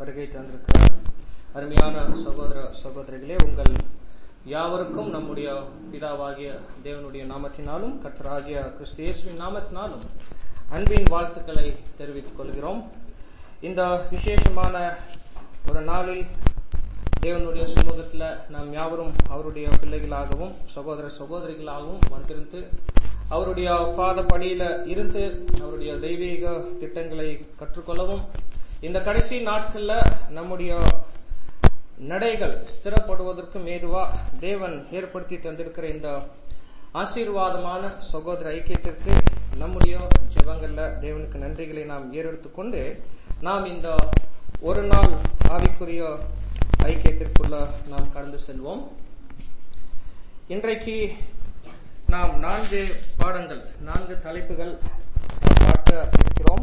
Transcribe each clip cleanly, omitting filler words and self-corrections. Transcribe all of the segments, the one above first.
வருகை தந்திருக்கிறார். அருமையான சகோதர சகோதரிகளே, உங்கள் யாவருக்கும் நம்முடைய பிதாவாகிய தேவனுடைய நாமத்தினாலும் கர்த்தராகிய கிறிஸ்து இயேசுவின் நாமத்தினாலும் அன்பின் வாழ்த்துக்களை தெரிவித்துக் கொள்கிறோம். இந்த விசேஷமான ஒரு நாளில் தேவனுடைய சமூகத்துல நாம் யாவரும் அவருடைய பிள்ளைகளாகவும் சகோதர சகோதரிகளாகவும் வந்திருந்து அவருடைய பாதப்படியில இருந்து அவருடைய தெய்வீக திட்டங்களை கற்றுக்கொள்ளவும், இந்த கடைசி நாட்கள்ல நம்முடைய நடைகள் ஸ்திரப்படுவதற்கும் ஏதுவா தேவன் ஏற்படுத்தி தந்திருக்கிற இந்த ஆசீர்வாதமான சகோதர ஐக்கியத்திற்கு நம்முடைய ஜெபங்கள்ல தேவனுக்கு நன்றிகளை நாம் ஏறெடுத்துக் கொண்டு நாம் இந்த ஒரு நாள் ஆவிக்குரிய ஐக்கியத்திற்குள்ள நாம் கடந்து செல்வோம். இன்றைக்கு நாம் 4 பாடங்கள் 4 தலைப்புகள் பார்க்க இருக்கிறோம்.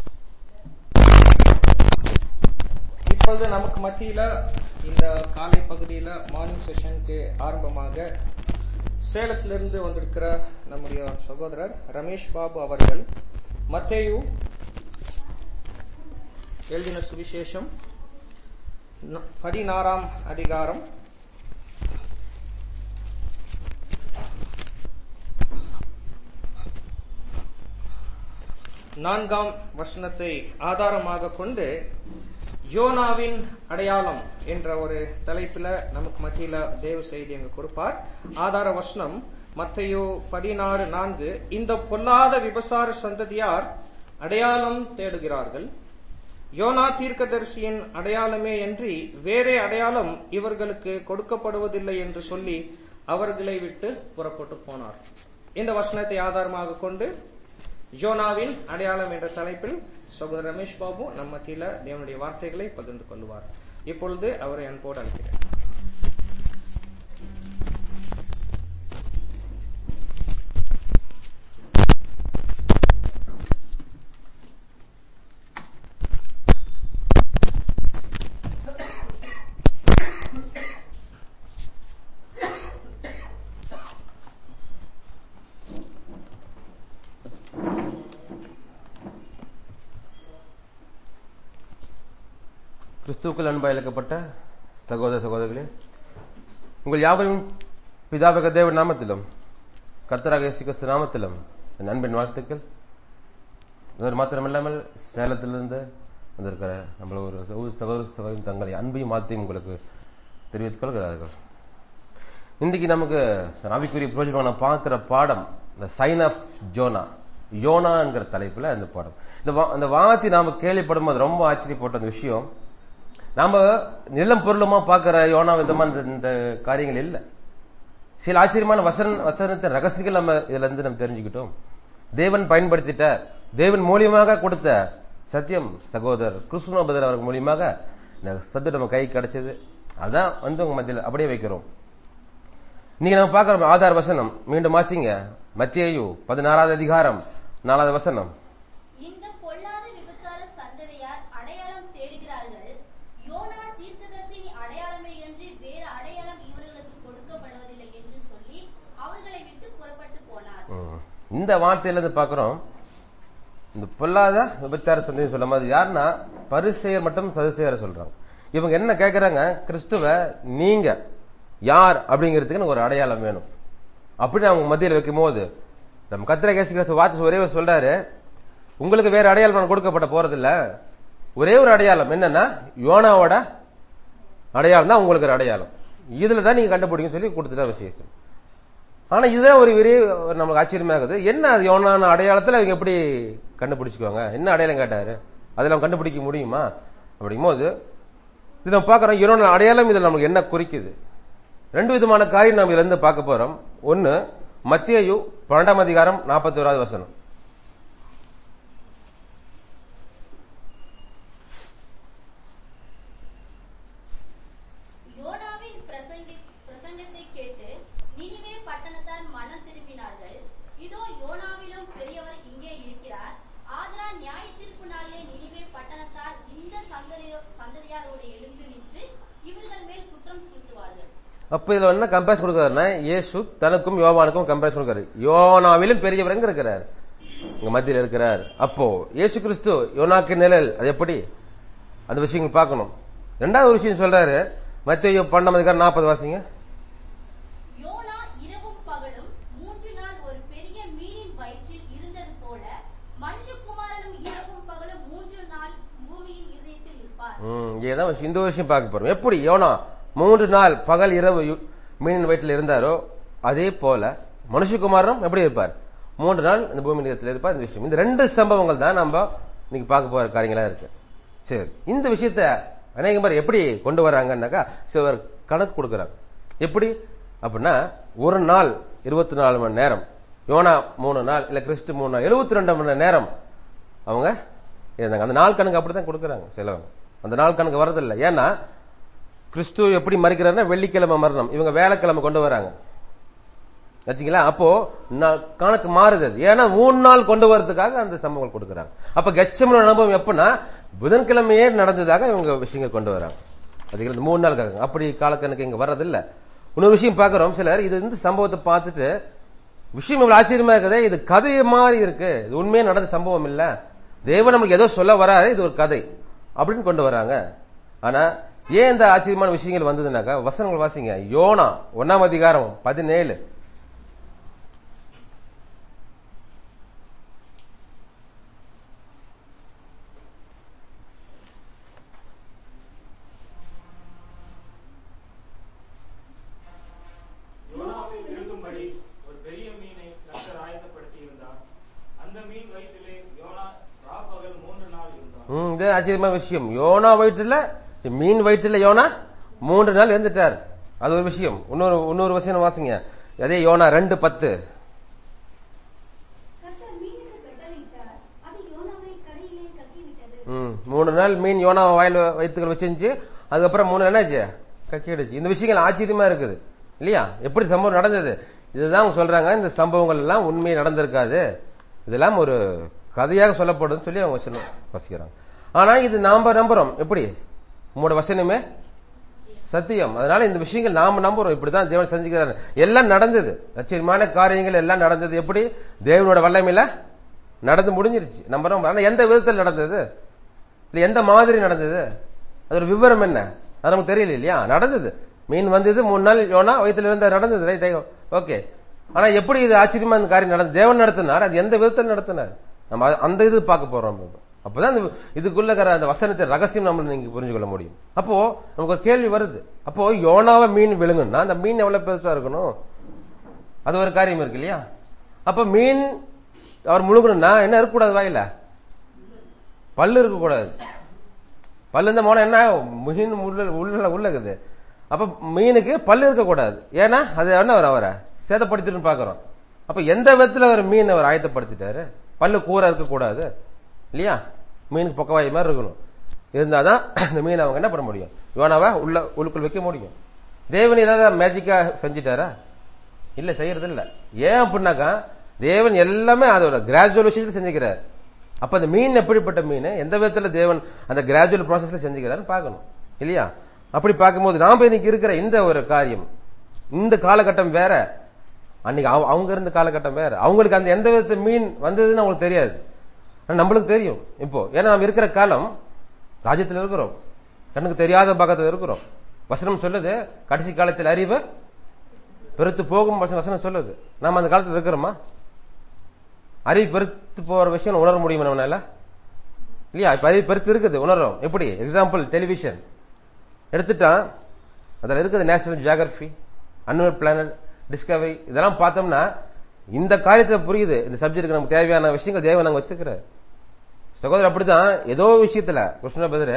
இப்பொழுது நமக்கு மத்தியில இந்த காலை பகுதியில மார்னிங் செஷனுக்கு ஆரம்பமாக சேலத்திலிருந்து வந்திருக்கிற நம்முடைய சகோதரர் ரமேஷ் பாபு அவர்கள் மத்தேயு எழுதின சுவிசேஷம் 16ஆம் அதிகாரம் 4ஆம் வசனத்தை ஆதாரமாக கொண்டு யோனாவின் அடையாளம் என்ற ஒரு தலைப்பில நமக்கு மத்தியில தேவ செய்தி அங்கு கொடுப்பார். ஆதார வசனம் மத்தேயு 16:4. இந்த பொல்லாத விபசார சந்ததியார் அடையாளம் தேடுகிறார்கள், யோனா தீர்க்கதரிசியின் அடையாளமே அன்றி வேறே அடையாளம் இவர்களுக்கு கொடுக்கப்படுவதில்லை என்று சொல்லி அவர்களை விட்டு புறப்பட்டு போனார். இந்த வசனத்தை ஆதாரமாக கொண்டு யோனாவின் அடையாளம் என்ற தலைப்பில் சகோதரர் ரமேஷ் பாபு நம் மத்தியில தேவனுடைய வார்த்தைகளை பகிர்ந்து கொள்வார். இப்பொழுது அவரை அன்போடு அழைக்கிறேன். கிறிஸ்துவுக்குள் அன்பாய் இழக்கப்பட்ட சகோதர சகோதரிகளே, உங்கள் யாவரும் பிதாவக தேவ நாமத்திலும் கர்த்தராக இயேசு கிறிஸ்து நாமத்திலும் என் அன்பின் வாழ்த்துக்கள். இது மாத்திரமில்லாமல் சேலத்திலிருந்து வந்திருக்கிற நம்மள ஒரு சகோதர சகோதரி தங்களை அன்பையும் மாற்றியும் உங்களுக்கு தெரிவித்துக் கொள்கிறார்கள். இன்றைக்கு நமக்கு ஆவிக்குரிய பிரயோஜனமான பார்க்கிற பாடம் இந்த சைன் ஆஃப் ஜோனா, யோனா என்கிற தலைப்புல அந்த பாடம். இந்த வார்த்தை நாம கேள்விப்படும் போது ரொம்ப ஆச்சரியப்பட்ட அந்த விஷயம், நாம நிலம் பொருளுமா பார்க்கிற யோனா விதமான இந்த காரியங்கள் இல்ல. சில ஆச்சரியமான வசனத்தின் ரகசியங்கள் நம்ம இதுல இருந்து நம்ம தெரிஞ்சுக்கிட்டோம். தேவன் பயன்படுத்திட்ட தேவன் மூலியமாக கொடுத்த சத்தியம் சகோதரர் கிருஷ்ணபதர் அவர்கள் மூலியமாக சத்து நம்ம கை கிடைச்சது. அதான் உங்க மத்தியில் அப்படியே வைக்கிறோம். நீங்க நம்ம பார்க்கிறோம் ஆதார வசனம் மீண்டும் வாசிங்க. மத்தேயு 16ஆம் அதிகாரம் 4ஆவது வசனம். இந்த பொல்லாத விபச்சார சந்ததியார் அடையாளம் தேடுகிறார்கள், யோனா தீர்க்கதரிசியின் அடையாளமே அன்றி வேறு அடையாளம் இவர்களுக்கு கொடுக்கப்படுவதில்லை என்று சொல்லி அவர்களை விட்டு புறப்பட்டு போனார். இந்த வார்த்தையில இருந்து பார்க்கிறோம், இந்த பொல்லாத விபச்சார சந்ததி சொல்லும் போது யாருன்னா பரிசேயர் மற்றும் சதுசேயர் சொல்றாங்க. இவங்க என்ன கேட்கறாங்க, கிறிஸ்துவ நீங்க யார் அப்படிங்கிறதுக்கு எனக்கு ஒரு அடையாளம் வேணும் அப்படின்னு அவங்க மத்தியில் வைக்கும் போது நம்ம கர்த்தராகிய இயேசு கிறிஸ்து வார்த்தை ஒரே சொல்றாரு, உங்களுக்கு வேற அடையாளம் கொடுக்கப்பட போறதில்ல, ஒரே ஒரு அடையாளம் என்னன்னா யோனாவோட அடையாளம் தான் உங்களுக்கு ஒரு அடையாளம், இதுலதான் நீங்க கண்டுபிடிக்க சொல்லி கொடுத்துட்டா விசேஷம். ஆனா இதுதான் ஒரு பெரிய நமக்கு ஆச்சரியமா இருக்குது. என்ன அது யோனான அடையாளத்துல அவங்க எப்படி கண்டுபிடிச்சுக்குவாங்க, என்ன அடையாளம் கேட்டாரு, அதெல்லாம் கண்டுபிடிக்க முடியுமா அப்படிங்கும் போது இது நம்ம பாக்கிறோம். யோனான அடையாளம் இதுல நமக்கு என்ன குறிக்குது? 2 விதமான காரியம் நாம் இதுல இருந்து பார்க்க போறோம். ஒன்னு மத்தேயு 12ஆம் அதிகாரம் 41ஆவது வசனம். யோனாவின் பிரசங்கத்தை கேட்டு நினிவே பட்டணத்தார் மனம் திரும்பினார்கள். இதோ யோனாவிலும் பெரியவர் இங்கே இருக்கிறார். ஆதலால் நியாய தீர்ப்பு நாளிலே நினிவே பட்டணத்தார் இந்த சந்ததியாரோடு எழும்பி நின்று இவர்கள் மேல் குற்றம் சுமத்துவார்கள். அப்ப இதுல என்ன கம்பேரிசன் கொடுக்கிறாருன்னா, இயேசு தனக்கும் யோவானுக்கும் கம்பேரிசன் கொடுக்கிறார். யோனாவிலும் பெரியவர் எங்க இருக்கிறார், இங்க மத்தியில் இருக்கிறார். அப்போ இயேசு கிறிஸ்து யோனாக்கு நிழல், அது எப்படி அந்த விஷயங்கள் பார்க்கணும். ரெண்டாவது விஷயம் சொல்றாரு, மத்தேயு 12:40 வாசிங்க. யோனா இரவும் பகலும் 3 நாள் ஒரு பெரிய மீனின் வயிற்றில் இருந்தது போல மனுஷகுமாரனும் இரவும் பகலும் 3 நாள் பூமியின் இதயத்தில் இருப்பார். இந்த விஷயம் பார்க்க போறோம். எப்படி யோனா 3 நாள் பகல் இரவு மீனின் வயிற்றில் இருந்தாரோ அதே போல மனுஷகுமாரனும் எப்படி இருப்பார்? 3 நாள் இந்த பூமியின் இதயத்தில் இருப்பார். இந்த விஷயம், இந்த 2 சம்பவங்கள் தான் நம்ம இன்னைக்கு பார்க்க போற காரியங்களா இருக்கு. சரி, இந்த விஷயத்த அநேகம் பேர் எப்படி கொண்டு வராங்கன்னாக்கா சிலர் கணக்கு கொடுக்கறாங்க. எப்படி அப்படின்னா, ஒரு நாள் 24 மணி நேரம், யோனா 3 நாள், இல்ல கிறிஸ்து 3 நாள், 72 மணி நேரம் அவங்க இருந்தாங்க. அந்த நாள் கணக்கு அப்படித்தான் கொடுக்கறாங்க சிலவங்க. அந்த நாள் கணக்கு வரதில்லை. ஏன்னா கிறிஸ்து எப்படி மறிக்கிறாருன்னா வெள்ளிக்கிழமை மரணம், இவங்க வேலைக்கிழமை கொண்டு வராங்க. வச்சுங்களா? அப்போ கணக்கு மாறுது. ஏன்னா 3 நாள் கொண்டு வரதுக்காக அந்த சம்பவங்கள் கொடுக்கறாங்க. அப்ப கெத்செமனே அனுபவம் எப்படின்னா புதன்கிழமையே நடந்ததாக இவங்க விஷயங்கள் கொண்டு வராங்க. அதுக்கு 3 நாள் காக்க அப்படி காலக்கணக்கு இங்க வர்றதில்ல. இன்னொரு விஷயம் பாக்குறோம், சிலர் இது இந்த சம்பவத்தை பார்த்துட்டு விஷயம் இவ்வளவு ஆச்சரியமா இருக்குது, இது கதை மாதிரி இருக்கு, இது உண்மையா நடந்த சம்பவம் இல்ல, தேவன் நமக்கு ஏதோ சொல்ல வராரு, இது ஒரு கதை அப்படின்னு கொண்டு வராங்க. ஆனா ஏன் இந்த ஆச்சரியமான விஷயங்கள் வந்ததுனாக்கா வசனங்கள் வாசிங்க. யோனா 1ஆம் அதிகாரம் 17. ஆச்சரியமான விஷயம். யோனா வயிற்றுல மீன் வயிற்றுல யோனா 3 நாள் இருந்துட்டார். அது ஒரு விஷயம். இன்னொரு விஷயம் வாசிங்க. அதே யோனா 2:10. 3 நாள் மீன் யோனா வாயில் வயிற்றுகள் வச்சிருந்துச்சு. அதுக்கப்புறம் 3 நாள் என்னாச்சு? கக்கிடுச்சு. இந்த விஷயங்கள் ஆச்சரியமா இருக்குது இல்லையா? எப்படி சம்பவம் நடந்தது? இதுதான் அவங்க சொல்றாங்க, இந்த சம்பவங்கள் எல்லாம் உண்மையை நடந்திருக்காது, இதெல்லாம் ஒரு கதையாக சொல்லப்படுதுன்னு சொல்லி அவங்க வசிக்கிறாங்க. ஆனா இது நாம நம்புறோம். எப்படி? உங்களோட வசனமே சத்தியம். அதனால இந்த விஷயங்கள் நாம நம்புறோம். இப்படிதான் தேவன் செஞ்சுக்கிறாரு. எல்லாம் நடந்தது, ஆச்சரியமான காரியங்கள் எல்லாம் நடந்தது. எப்படி? தேவனோட வல்லமையில நடந்து முடிஞ்சிருச்சு நம்புறோம். ஆனா எந்த விதத்தில் நடந்தது, இல்ல எந்த மாதிரி நடந்தது, அதோட விவரம் என்ன, அது நமக்கு தெரியல இல்லையா? நடந்தது, மீன் வந்தது, 3 நாள் யோனா வயிற்றுல இருந்த நடந்தது, ரைட், ஓகே. ஆனா எப்படி இது ஆச்சரியமா இந்த காரியம் நடந்தது, தேவன் நடத்தினார், அது எந்த விதத்தில் நடத்தினார், நம்ம அந்த இது பார்க்க போறோம். அப்பதான் இதுக்குள்ள அந்த வசனத்தை ரகசியம் நம்ம நீங்க புரிஞ்சு கொள்ள முடியும். அப்போ நமக்கு கேள்வி வருது, அப்போ யோனாவை மீன் விழுங்குன்னா அந்த மீன் எவ்வளவு பெருசா இருக்கணும், அது ஒரு காரியம் இருக்கு இல்லையா? அப்ப மீன் அவர் முழுகணும்னா என்ன இருக்கக்கூடாது, வாயில பல்லு இருக்கக்கூடாது. பல்லு இந்த மோன என்ன மீன் உள்ளகுது. அப்ப மீனுக்கு பல்லு இருக்கக்கூடாது. ஏன்னா அது என்ன அவரை சேதப்படுத்திட்டு பாக்குறோம். அப்ப எந்த விதத்துல அவர் மீன் அவர் ஆயத்தப்படுத்திட்டாரு? பல்லு கூற இருக்கக்கூடாது இல்லையா? மீனுக்கு பக்கவாய் மாதிரி இருக்கணும். இருந்தாதான் இந்த மீன் அவங்க என்ன பண்ண முடியும், யோனாவை உள்ளுக்குள் வைக்க முடியும். தேவன் ஏதாவது மேஜிக்கா செஞ்சிட்டாரா? இல்ல, செய்யறது இல்ல. ஏன் அப்படின்னாக்கா தேவன் எல்லாமே அதோட கிராஜுவல் விஷயத்துல செஞ்சுக்கிறார். அப்ப அந்த மீன் எப்படிப்பட்ட மீன், எந்த விதத்துல தேவன் அந்த கிராஜுவல் ப்ராசஸ்ல செஞ்சுக்கிறாரு பார்க்கணும் இல்லையா? அப்படி பார்க்கும்போது நாம இன்னைக்கு இருக்கிற இந்த ஒரு காரியம், இந்த காலகட்டம் வேற, அன்னைக்கு அவங்க இருந்த காலகட்டம் வேற. அவங்களுக்கு அந்த எந்த விதத்துல மீன் வந்ததுன்னு அவங்களுக்கு தெரியாது, நம்மளுக்கு தெரியும் இப்போ. ஏன்னா நம்ம இருக்கிற காலம் ராஜ்யத்தில் இருக்கிறோம், கண்ணுக்கு தெரியாத பக்கத்துல இருக்கிறோம். வசனம் சொல்லுது கடைசி காலத்தில் அறிவு பெருத்து போகும் வசனம் சொல்லுது. நாம அந்த காலத்தில் இருக்கிறோமா? அறிவு பெருத்து போற விஷயம் உணர முடியுமா நம்மளால? இல்லையா? இப்ப அறிவு பெருத்து இருக்குது, உணர்றோம். எப்படி? எக்ஸாம்பிள் டெலிவிஷன் எடுத்துட்டா அதுல இருக்குது national geography, animal planet, Discovery, இதெல்லாம் பார்த்தோம்னா இந்த காரியத்தை புரியுது. இந்த சப்ஜெக்டுக்கு நமக்கு தேவையான விஷயங்கள் தேவை நாங்க வச்சிருக்கிறார். சகோதரர் அப்படிதான் ஏதோ விஷயத்துல கிருஷ்ண பதர்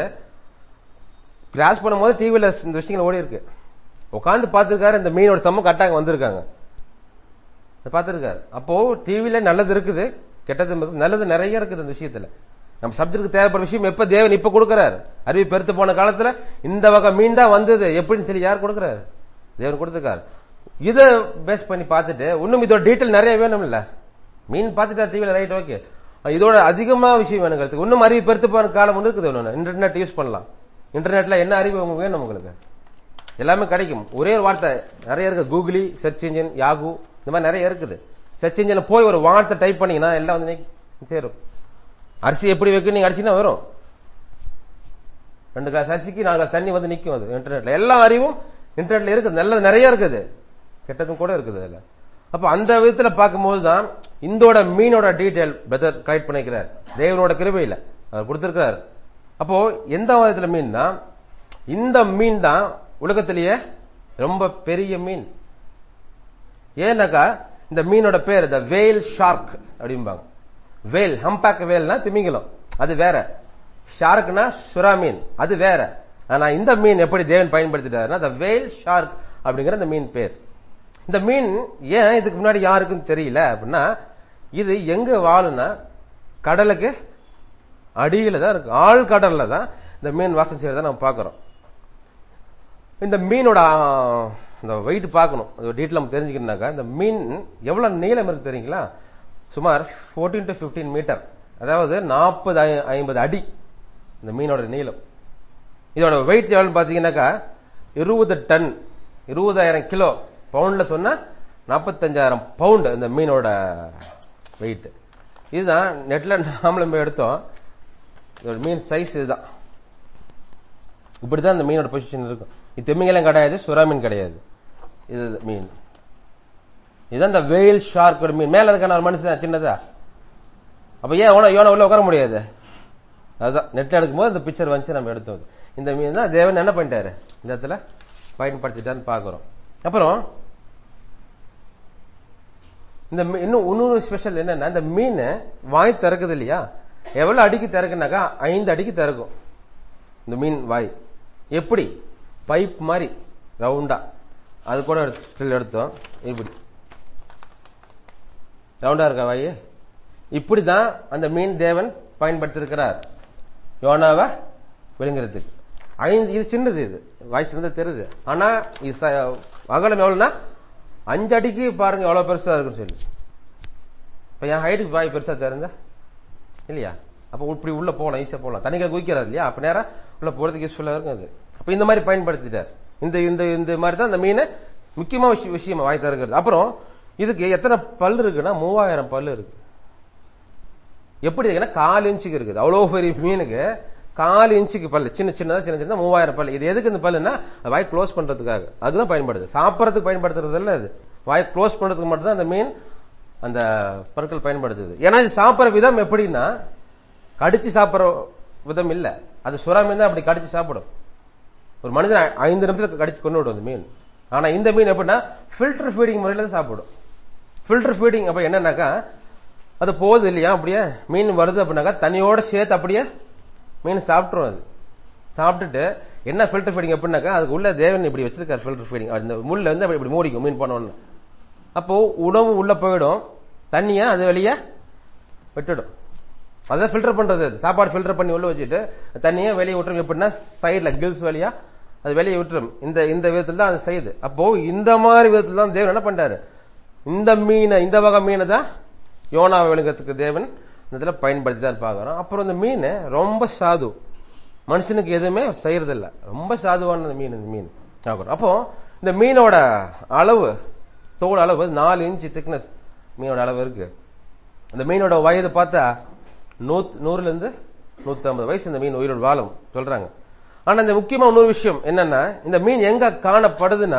கிளாஸ் பண்ணும்போது டிவில இந்த விஷயங்கள் ஓடி இருக்கு, உட்காந்து பார்த்திருக்காரு. இந்த மீனோட சமம் கட்டாங்க வந்திருக்காங்க, பார்த்திருக்காரு. அப்போ டிவில நல்லது இருக்குது, கெட்டது நல்லது நிறைய இருக்குது. இந்த விஷயத்துல நம்ம சப்ஜெக்டுக்கு தேவைப்படுற விஷயம் எப்ப தேவன் இப்ப கொடுக்கிறார். அறிவு பெருத்து போன காலத்துல இந்த வகை மீன் தான் வந்தது எப்படின்னு சொல்லி யார் கொடுக்கிறாரு? தேவன் கொடுத்திருக்காரு. இதை பேஸ் பண்ணி பார்த்துட்டு இன்னும் இதோட டீட்டெயில் நிறைய வேணும் இல்ல? மீன் பார்த்துட்டா டிவில, ரைட், ஓகே. இதோட அதிகமா விஷயம் வேணுங்கிறது. இன்னும் அறிவு பெருத்து போன காலம் ஒன்று இருக்குது. ஒன்று இன்டர்நெட் யூஸ் பண்ணலாம். இன்டர்நெட்ல என்ன அறிவு வேணும் உங்களுக்கு, எல்லாமே கிடைக்கும். ஒரே ஒரு வார்த்தை நிறைய இருக்கு, கூகுளி, சர்ச் இன்ஜின், யாகு, இந்த மாதிரி நிறைய இருக்குது. சர்ச் இன்ஜின் போய் ஒரு வார்த்தை டைப் பண்ணீங்கன்னா எல்லாம் வந்து சேரும். அரிசி எப்படி வைக்க நீங்க அடிச்சுன்னா வரும். 2 கிளாஸ் அரிசிக்கு 4 கிளாஸ் தண்ணி வந்து நிக்கும். அது இன்டர்நெட்ல எல்லா அறிவும் இன்டர்நெட்ல இருக்குது, நல்லது நிறைய இருக்குது, கெட்டதும் கூட இருக்குது அதுல. அப்ப அந்த விதத்துல பார்க்கும்போதுதான் இந்தோட மீனோட டீடைல் பெட்டர் கலெக்ட் பண்ணிக்கிறார், தேவனோட கிருபையில அவர் கொடுத்திருக்கிறார். அப்போ எந்த விதத்துல மீன்னா, இந்த மீன் தான் உலகத்திலேயே ரொம்ப பெரிய மீன். ஏன்னாக்கா இந்த மீனோட பேர் த வேல் ஷார்க் அப்படிம்பாங்க. வேல் ஹம்பேக் வேல்னா திமிங்கலம், அது வேற. ஷார்க்னா சுறா மீன், அது வேற. ஆனா இந்த மீன் எப்படி தேவன் பயன்படுத்திட்டாருன்னா த வேல் ஷார்க் அப்படிங்கிற இந்த மீன் பேர். இந்த மீன் ஏன் இதுக்கு முன்னாடி யாருக்கும் தெரியல அப்படின்னா, இது எங்க வாழுன்னா கடலுக்கு அடியில தான் இருக்கு, ஆழ் கடல்ல தான் இந்த மீன் வாசம் செய்யறத நம்ம பாக்குறோம். இந்த மீனோட இந்த வெயிட் பார்க்கணும், டீட்டெயில் நம்ம தெரிஞ்சுக்கணும்னாக்கா, இந்த மீன் எவ்வளவு நீளம் இருக்கு தெரியுங்களா? சுமார் 14 to 15 மீட்டர், அதாவது 40-50 அடி இந்த மீனோட நீளம். இதோட வெயிட் எவ்வளவு பாத்தீங்கன்னாக்கா 20 டன், 20,000 கிலோ. பவுண்ட்ல சொன்னா 45,000 பவுண்ட் இந்த மீனோட வெயிட். இதுதான் நெட்ல நாமளும் எடுத்தோம். இதோட மீன் சைஸ் இதுதான், இப்படிதான் இந்த மீனோட பொசிஷன் இருக்கும். இது திமிங்கலம் கிடையாது, சுறா மீன் கிடையாது, இது மீன். இதுதான் இந்த வேல் ஷார்க் மீன். மேல இருக்க மனுஷன் சின்னதா, அப்ப ஏன் யோனா உள்ள உட்கார முடியாது? அதுதான் நெட்ல எடுக்கும்போது இந்த பிக்சர் வந்து நம்ம எடுத்தோம். இந்த மீன் தான் தேவன் என்ன பண்ணிட்டாரு இந்த இடத்துல பயன்படுத்திட்டான்னு பாக்குறோம். அப்புறம் இந்த இன்னும் இன்னொரு ஸ்பெஷல் என்னன்னா, இந்த மீன் வாய் திறக்குது இல்லையா, எவ்வளவு அடிக்கு திறக்குனாக்கா 5 அடிக்கு திறக்கும் இந்த மீன் வாய். எப்படி பைப் மாதிரி ரவுண்டா, அது கூட எடுத்தோம். இப்படி ரவுண்டா இருக்க வாய், இப்படிதான் அந்த மீன் தேவன் பயன்படுத்திருக்கிறார் யோனாவை விழுங்குறதுக்கு. 5 இது சின்னது, இது வாய் சின்னது தெரியுது. ஆனா இது அகலம் எவ்வளவுனா 5 அடிக்கு பாருங்க எவ்வளவு பெருசா இருக்குன்னு சொல்லி. இப்ப என் ஹைட்டுக்கு வாய் பெருசா தெரிஞ்சா இல்லையா? அப்ப இப்படி உள்ள போகலாம், ஈஸியா போகலாம். தண்ணிக்கு குதிக்கிறாரு இல்லையா, அப்ப நேரம் உள்ள போறதுக்கு யூஸ்ஃபுல்லா இருக்கும் அது. அப்ப இந்த மாதிரி பயன்படுத்திட்டார். இந்த இந்த மாதிரி தான் இந்த மீன் முக்கியமான விஷயம் வாய் திறக்கிறது. அப்புறம் இதுக்கு எத்தனை பல்லு இருக்குன்னா 3000 பல்லு இருக்கு. எப்படி இருக்குன்னா 4 இன்ச்சுக்கு இருக்குது. அவ்வளவு பெரிய மீனுக்கு 4 இன்ச்சுக்கு பல்லு, சின்ன சின்னதா 3000 பல்லு. இது எதுக்கு இந்த பல்லுன்னா வாய் க்ளோஸ் பண்றதுக்காக, அதுதான் பயன்படுது. சாப்பிடறதுக்கு பயன்படுத்துறது இல்ல, அது வாய் க்ளோஸ் பண்றதுக்கு மட்டும் தான் அந்த மீன் அந்த பற்கள் பயன்படுத்துது. ஏன்னா இது சாப்பிடுற விதம் எப்படின்னா கடிச்சு சாப்பிடுற விதம் இல்ல, அது சுறா மீன் தான் அப்படி கடிச்சு சாப்பிடும். ஒரு மனிதன் 5 நிமிஷத்துக்கு கடிச்சு கொண்டு விடும் அந்த மீன். ஆனா இந்த மீன் எப்படின்னா ஃபில்டர் ஃபீடிங் முறையில தான் சாப்பிடும். ஃபில்டர் ஃபீடிங் அப்ப என்னன்னாக்கா, அது போகுது இல்லையா, அப்படியே மீன் வருது அப்படின்னாக்கா தண்ணியோட சேர்த்து அப்படியே மீன் சாப்பிட்டுரும். அது சாப்பிட்டுட்டு என்ன ஃபில்டர் ஃபீடிங் எப்படின்னாக்கா, அதுக்கு உள்ள தேவன் இப்படி வச்சிருக்காரு ஃபில்டர் ஃபீடிங். அந்த முள்ள வந்து இப்படி மூடிக்கும் மீன் பண்ணோன்னு. அப்போ உணவு உள்ள போயிடும், தண்ணிய அது வெளியே விட்டுடும். அதான் ஃபில்டர் பண்றது. சாப்பாடு ஃபில்டர் பண்ணி உள்ள வச்சுட்டு தண்ணியை வெளியே விட்டுரும். எப்படின்னா சைட்ல கில்ஸ் வழியா அது வெளியே விட்டுரும். இந்த விதத்துல தான் அது செய்யுது. அப்போ இந்த மாதிரி விதத்துல தான் தேவன் என்ன பண்றாரு, இந்த மீனை, இந்த வகை மீனை தான் யோனா விழுங்கத்துக்கு தேவன் இதுல பயன்படுத்தி தான் பாக்குறோம். அப்புறம் இந்த மீன் ரொம்ப சாது, மனுஷனுக்கு எதுவுமே செய்யறதில்ல, ரொம்ப சாதுவான மீன் இந்த மீன். அப்போ இந்த மீனோட அளவு, தோல் அளவு 4 இன்ச் திக்னஸ் மீனோட அளவு இருக்கு. இந்த மீனோட வயது பார்த்தா 100 இருந்து 150 வயசு இந்த மீன் உயிரோடு வாழும் சொல்றாங்க. ஆனா இந்த முக்கியமா இன்னொரு விஷயம் என்னன்னா, இந்த மீன் எங்க காணப்படுதுன்னா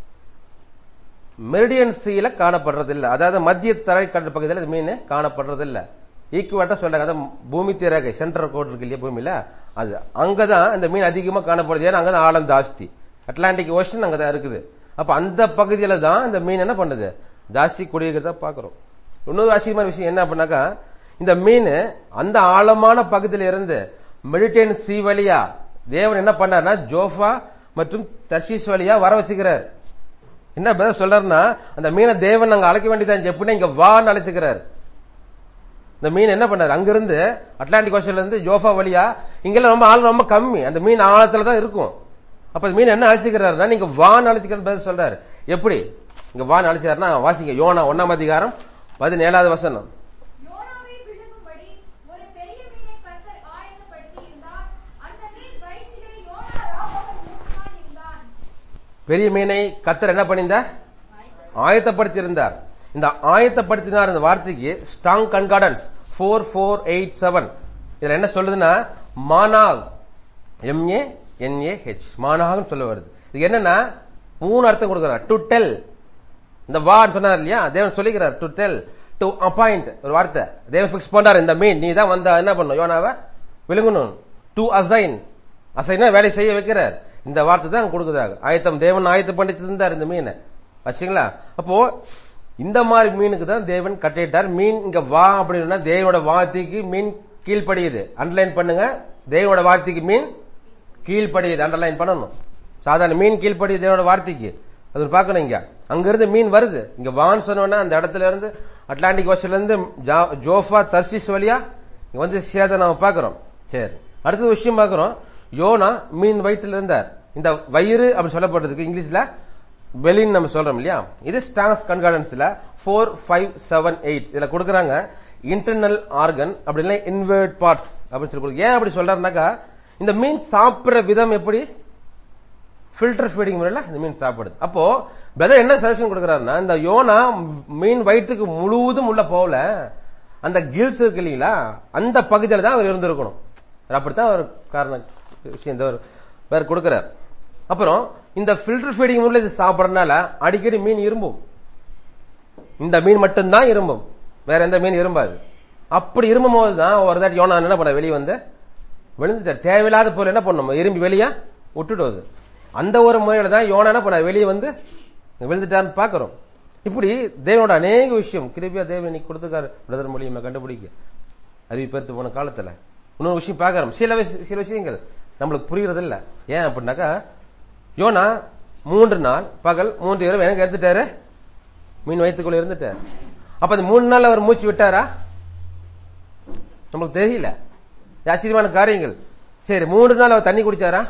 மெரிடியன் சீல காணப்படுறது இல்ல, அதாவது மத்திய தரைக்கடல் பகுதியில் இந்த மீன் காணப்படுறது இல்ல. ஈக்குவேட்டர் சொல்றாங்க, அதாவது பூமி திரகை சென்ட்ரல் கோட் இருக்கு இல்லையா பூமியில, அது அங்கதான் இந்த மீன் அதிகமா காணப்படுது. ஏன்னா அங்கதான் ஆழம் ஜாஸ்தி, அட்லாண்டிக் ஓஷன் அங்கதான் இருக்குது. அப்ப அந்த பகுதியில தான் இந்த மீன் என்ன பண்ணுது, ஜாஸ்தி குடியிருக்கிறத பாக்குறோம். இன்னொரு ஆச்சரியமான விஷயம் என்ன அப்படின்னாக்கா, இந்த மீன் அந்த ஆழமான பகுதியில இருந்து மெடிட்டேரியன் சீ வழியா தேவன் என்ன பண்ணார்னா ஜோஃபா மற்றும் தர்ஷீஸ் வழியா வர வச்சுக்கிறார். என்ன பதில் சொல்றாருன்னா, அந்த மீனை தேவன் அங்க அழைக்க வேண்டியதான், எப்படின்னா இங்க வான்னு அழைச்சுக்கிறார். இந்த மீன் என்ன பண்ணாரு, அங்கிருந்து அட்லாண்டிக் ஓஷன்ல இருந்து ஜோஃபா வழியா, இங்கெல்லாம் ரொம்ப ஆழம் ரொம்ப கம்மி, அந்த மீன் ஆழத்துல தான் இருக்கும். அப்ப மீன் என்ன அழைச்சுக்கிறாருன்னா நீங்க வான்னு அழைச்சுக்கிறேன்னு பதில் சொல்றாரு. எப்படி இங்க வான்னு அழைச்சாருன்னா வாசிங்க, யோனா 1ஆம் அதிகாரம் 17வது வசனம். பெரிய மீனை கர்த்தர் என்ன பண்ணியிருந்தார், ஆயத்தப்படுத்தி இருந்தார். இந்த ஆயத்தப்படுத்தினார் இந்த வார்த்தைக்கு ஸ்ட்ராங் கன்கார்டன்ஸ் 4487 இதுல என்ன சொல்லுதுன்னா, மானா MANAH, மானாகம் சொல்ல வருது. இது என்னன்னா 3 அர்த்தம் கொடுக்கிறார். டு டெல், இந்த வார்டு சொன்னார் இல்லையா, தேவன் சொல்லிக்கிறார். டு டெல், டு அப்பாயிண்ட் ஒரு வார்த்தை தேவன் பிக்ஸ் பண்றாரு. இந்த மீன் நீ தான் வந்தா என்ன பண்ணும், யோனாவை விழுங்கணும். டு அசைன், அசைனா வேலை செய்ய வைக்கிறார். இந்த வார்த்தை தான் கொடுக்குறாங்க. ஆயத்தம், தேவன் ஆயத்தம் பண்ணிட்டு இருந்தார் இந்த மீனை வச்சுங்களா. அப்போ இந்த மாதிரி மீனுக்கு தான் தேவன் கட்டிட்டார். மீன் இங்க வா அப்படின்னா தேவனோட வார்த்தைக்கு மீன் கீழ்படியுது. அண்டர்லைன் பண்ணுங்க, தேவனோட வார்த்தைக்கு மீன் கீழ்படியுது. அண்டர்லைன் பண்ணணும். சாதாரண மீன் கீழ்படியுது தேவனோட வார்த்தைக்கு, அது பார்க்கணும். இங்க அங்க இருந்து மீன் வருது. இங்க வான்னு சொன்னோன்னா அந்த இடத்துல இருந்து அட்லாண்டிக் ஓஷன்ல இருந்து ஜோஃபா தர்சிஸ் வழியா இங்க வந்து சேத நாம பாக்குறோம். சரி, அடுத்த விஷயம் பாக்குறோம். யோனா மீன் வயிற்றுல இருந்தார். இந்த வயிறு அப்படி சொல்லப்படுறதுக்கு இங்கிலீஷ்ல பெலின்னு நம்ம சொல்றோம் இல்லையா. இது ஸ்டாங்ஸ் கன்கார்டன்ஸ்ல 4578 இதுல கொடுக்கறாங்க. இன்டர்னல் ஆர்கன் அப்படி இல்லை இன்வெர்ட் பார்ட்ஸ் அப்படின்னு சொல்லி. ஏன் அப்படி சொல்றாருனாக்கா, இந்த மீன் சாப்பிடுற விதம் எப்படி, ஃபில்டர் ஃபீடிங் முறையில இந்த மீன் சாப்பிடுது. அப்போ பிரதர் என்ன சஜஷன் கொடுக்கறாருன்னா, இந்த யோனா மீன் வயிற்றுக்கு முழுவதும் உள்ள போகல, அந்த கில்ஸ் இருக்கு இல்லீங்களா, அந்த பகுதியில தான் அவர் இருந்திருக்கணும். அப்படித்தான் ஒரு காரணம் விஷயம் வேற கொடுக்கிறார். அப்புறம் இந்த ஃபில்டர் ஃபீடிங் முறையில இது சாப்பிடறதுனால அடிக்கடி மீன் இரும்பும். இந்த மீன் மட்டும்தான் இரும்பும், வேற எந்த மீன் இரும்பாது. அப்படி இரும்பும் போது தான் ஒரு தாட்டி யோனா என்ன பண்ண, வெளியே வந்து விழுந்துட்டார். தேவையில்லாத பொருள் என்ன பண்ணும், இரும்பி வெளியே விட்டுடுவது. அந்த ஒரு முறையில தான் யோனா என்ன பண்ண, வெளியே வந்து விழுந்துட்டான்னு பாக்குறோம். இப்படி தேவனோட அநேக விஷயம் கிருபியா தேவன் இன்னைக்கு கொடுத்துருக்காரு பிரதர் மூலியமா கண்டுபிடிக்க அறிவிப்பெடுத்து போன காலத்துல. இன்னொரு விஷயம் பாக்கிறோம், சில விஷயங்கள் நம்மளுக்கு புரியுறது இல்ல. ஏன் அப்படின்னாக்கா, யோனா 3 நாள் பகல் 3 இரவு எனக்கு எடுத்துட்டாரு, மீன் வயிற்றுக்குள்ள இருந்துட்டாரு. அப்ப அந்த 3 நாள் அவர் மூச்சு விட்டாரா, நமக்கு தெரியல. ஆச்சரியமான காரியங்கள். சரி, 3 நாள் அவர் தண்ணி குடிச்சாரா?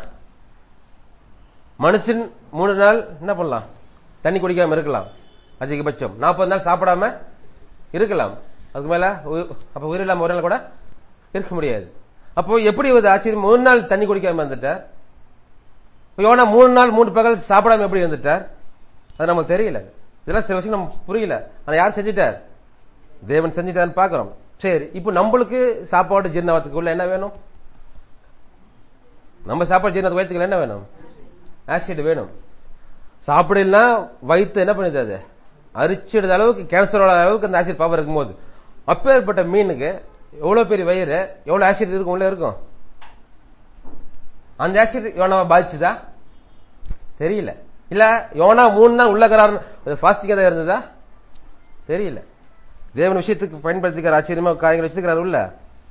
மனுஷன் 3 நாள் என்ன பண்ணலாம், தண்ணி குடிக்காம இருக்கலாம். அதிகபட்சம் 40 நாள் சாப்பிடாம இருக்கலாம். அதுக்கு மேல அப்ப உயிர் இல்லாம ஒரு நாள் கூட இருக்க முடியாது. அப்போ எப்படி ஆச்சரியம், 3 நாள் தண்ணி குடிக்காம இருந்துட்டார். யோனா 3 நாள் 3 பகல் சாப்பிடாம எப்படி இருந்துட்டார், அது நமக்கு தெரியல. இதெல்லாம் சில விஷயம் நமக்கு புரியல. ஆனா யார் செஞ்சிட்டார், தேவன் செஞ்சிட்டார்னு பாக்குறோம். சரி, இப்ப நம்மளுக்கு சாப்பாடு ஜீரணத்துக்குள்ள என்ன வேணும், நம்ம சாப்பாடு ஜீரணத்து வயிற்றுக்குள்ள என்ன வேணும், ஆசிட் வேணும். சாப்பிடலாம் வயிற்று என்ன பண்ணுது, அது அரிச்சிடுற அளவுக்கு, கேன்சரோட அளவுக்கு அந்த ஆசிட் பவர் இருக்கும் போது, அப்பேற்பட்ட மீனுக்கு எவ்வளவு பெரிய வயிறு, எவ்வளவு ஆசிட் இருக்கும் உள்ள இருக்கும். அந்த ஆசிட் யோனாவை பாதிச்சுதா தெரியல. இல்ல யோனா 3 நாள் உள்ளக்கிறார் ஃபாஸ்டிங் தான் இருந்ததா தெரியல. தேவன் விஷயத்துக்கு பயன்படுத்திக்கிற ஆச்சரியமா காரியங்கள் வச்சிருக்கிறார் உள்ள.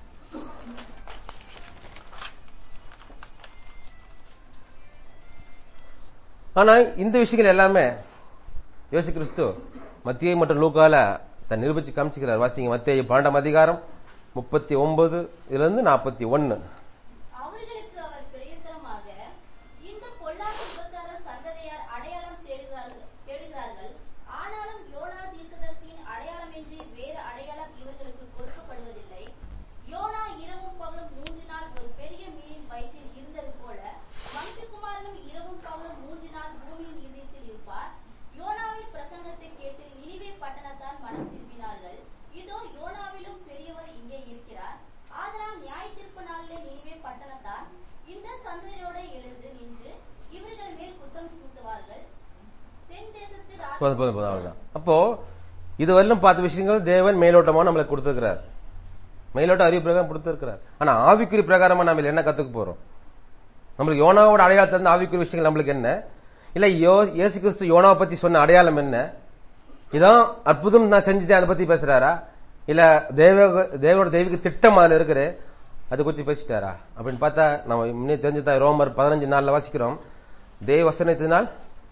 ஆனா இந்த விஷயங்கள் எல்லாமே இயேசு கிறிஸ்து மத்திய மற்றும் லூக்கால தன் நிரூபிச்சு காமிச்சுக்கிறார். வாசிங்க, மத்தேயு 12ஆம் அதிகாரம் 39 இருந்து 41. அவர்களுக்கு அவர் பிரயோஜனமாக, இந்த பொல்லாத விபச்சார சந்ததியார் அடையாளம் தேடுகிறார்கள். ஆனாலும் யோனா தீர்க்கதரிசியின் அடையாளமின்றி வேறு அடையாளம் இவர்களுக்கு கொடுக்கப்படுவதில்லை. யோனா இரவும் பகலும் 3 நாள் ஒரு பெரிய மீனின் வயிற்றில் இருந்தது போல, மனுஷகுமாரனும் இரவும் பகலும் 3 நாள் பூமியின் இதயத்தில் இருப்பார். யோனாவின் பிரசங்கத்தை கேட்டு நினிவே பட்டணத்தார் மனம் திரும்பினார்கள். இதோ யோனாவிலும் பெரியவர் இங்கே இருக்கிறார். ஆதலால் நியாயத்தீர்ப்பு நாளிலே நினிவே பட்டணத்தார் இந்த சந்ததியோட எழுந்து நின்று இவர்கள் மேல் குற்றம் சுமத்துவார்கள். தென் தேசத்து அப்போ இதுவரையிலும் பார்த்த விஷயங்கள் தேவன் மேலோட்டமா நம்மளுக்கு கொடுத்திருக்கிறார், மேலோட்ட அறிவு பிரகாரம் கொடுத்திருக்கிறார். ஆனா ஆவிக்குறி பிரகாரமா நம்ம என்ன கத்துக்க போறோம், நம்மளுக்கு யோனாவோட அடையாளத்துல இருந்து ஆவிக்குறி விஷயங்கள் நம்மளுக்கு என்ன, இல்ல இயேசு கிறிஸ்து யோனாவை பத்தி சொன்ன அடையாளம் என்ன, இதான் அற்புதம் நான் செஞ்சுட்டேன் அதை பத்தி பேசுறாரா, இல்ல தேவனோட தெய்வீக திட்டம் அதுல இருக்குது அதை பத்தி பேசிட்டாரா அப்படின்னு பார்த்தா நம்ம முன்னே தெரிஞ்சுதான். ரோமர் 15:4 வாசிக்கிறோம், தேவ வசனத்தினால்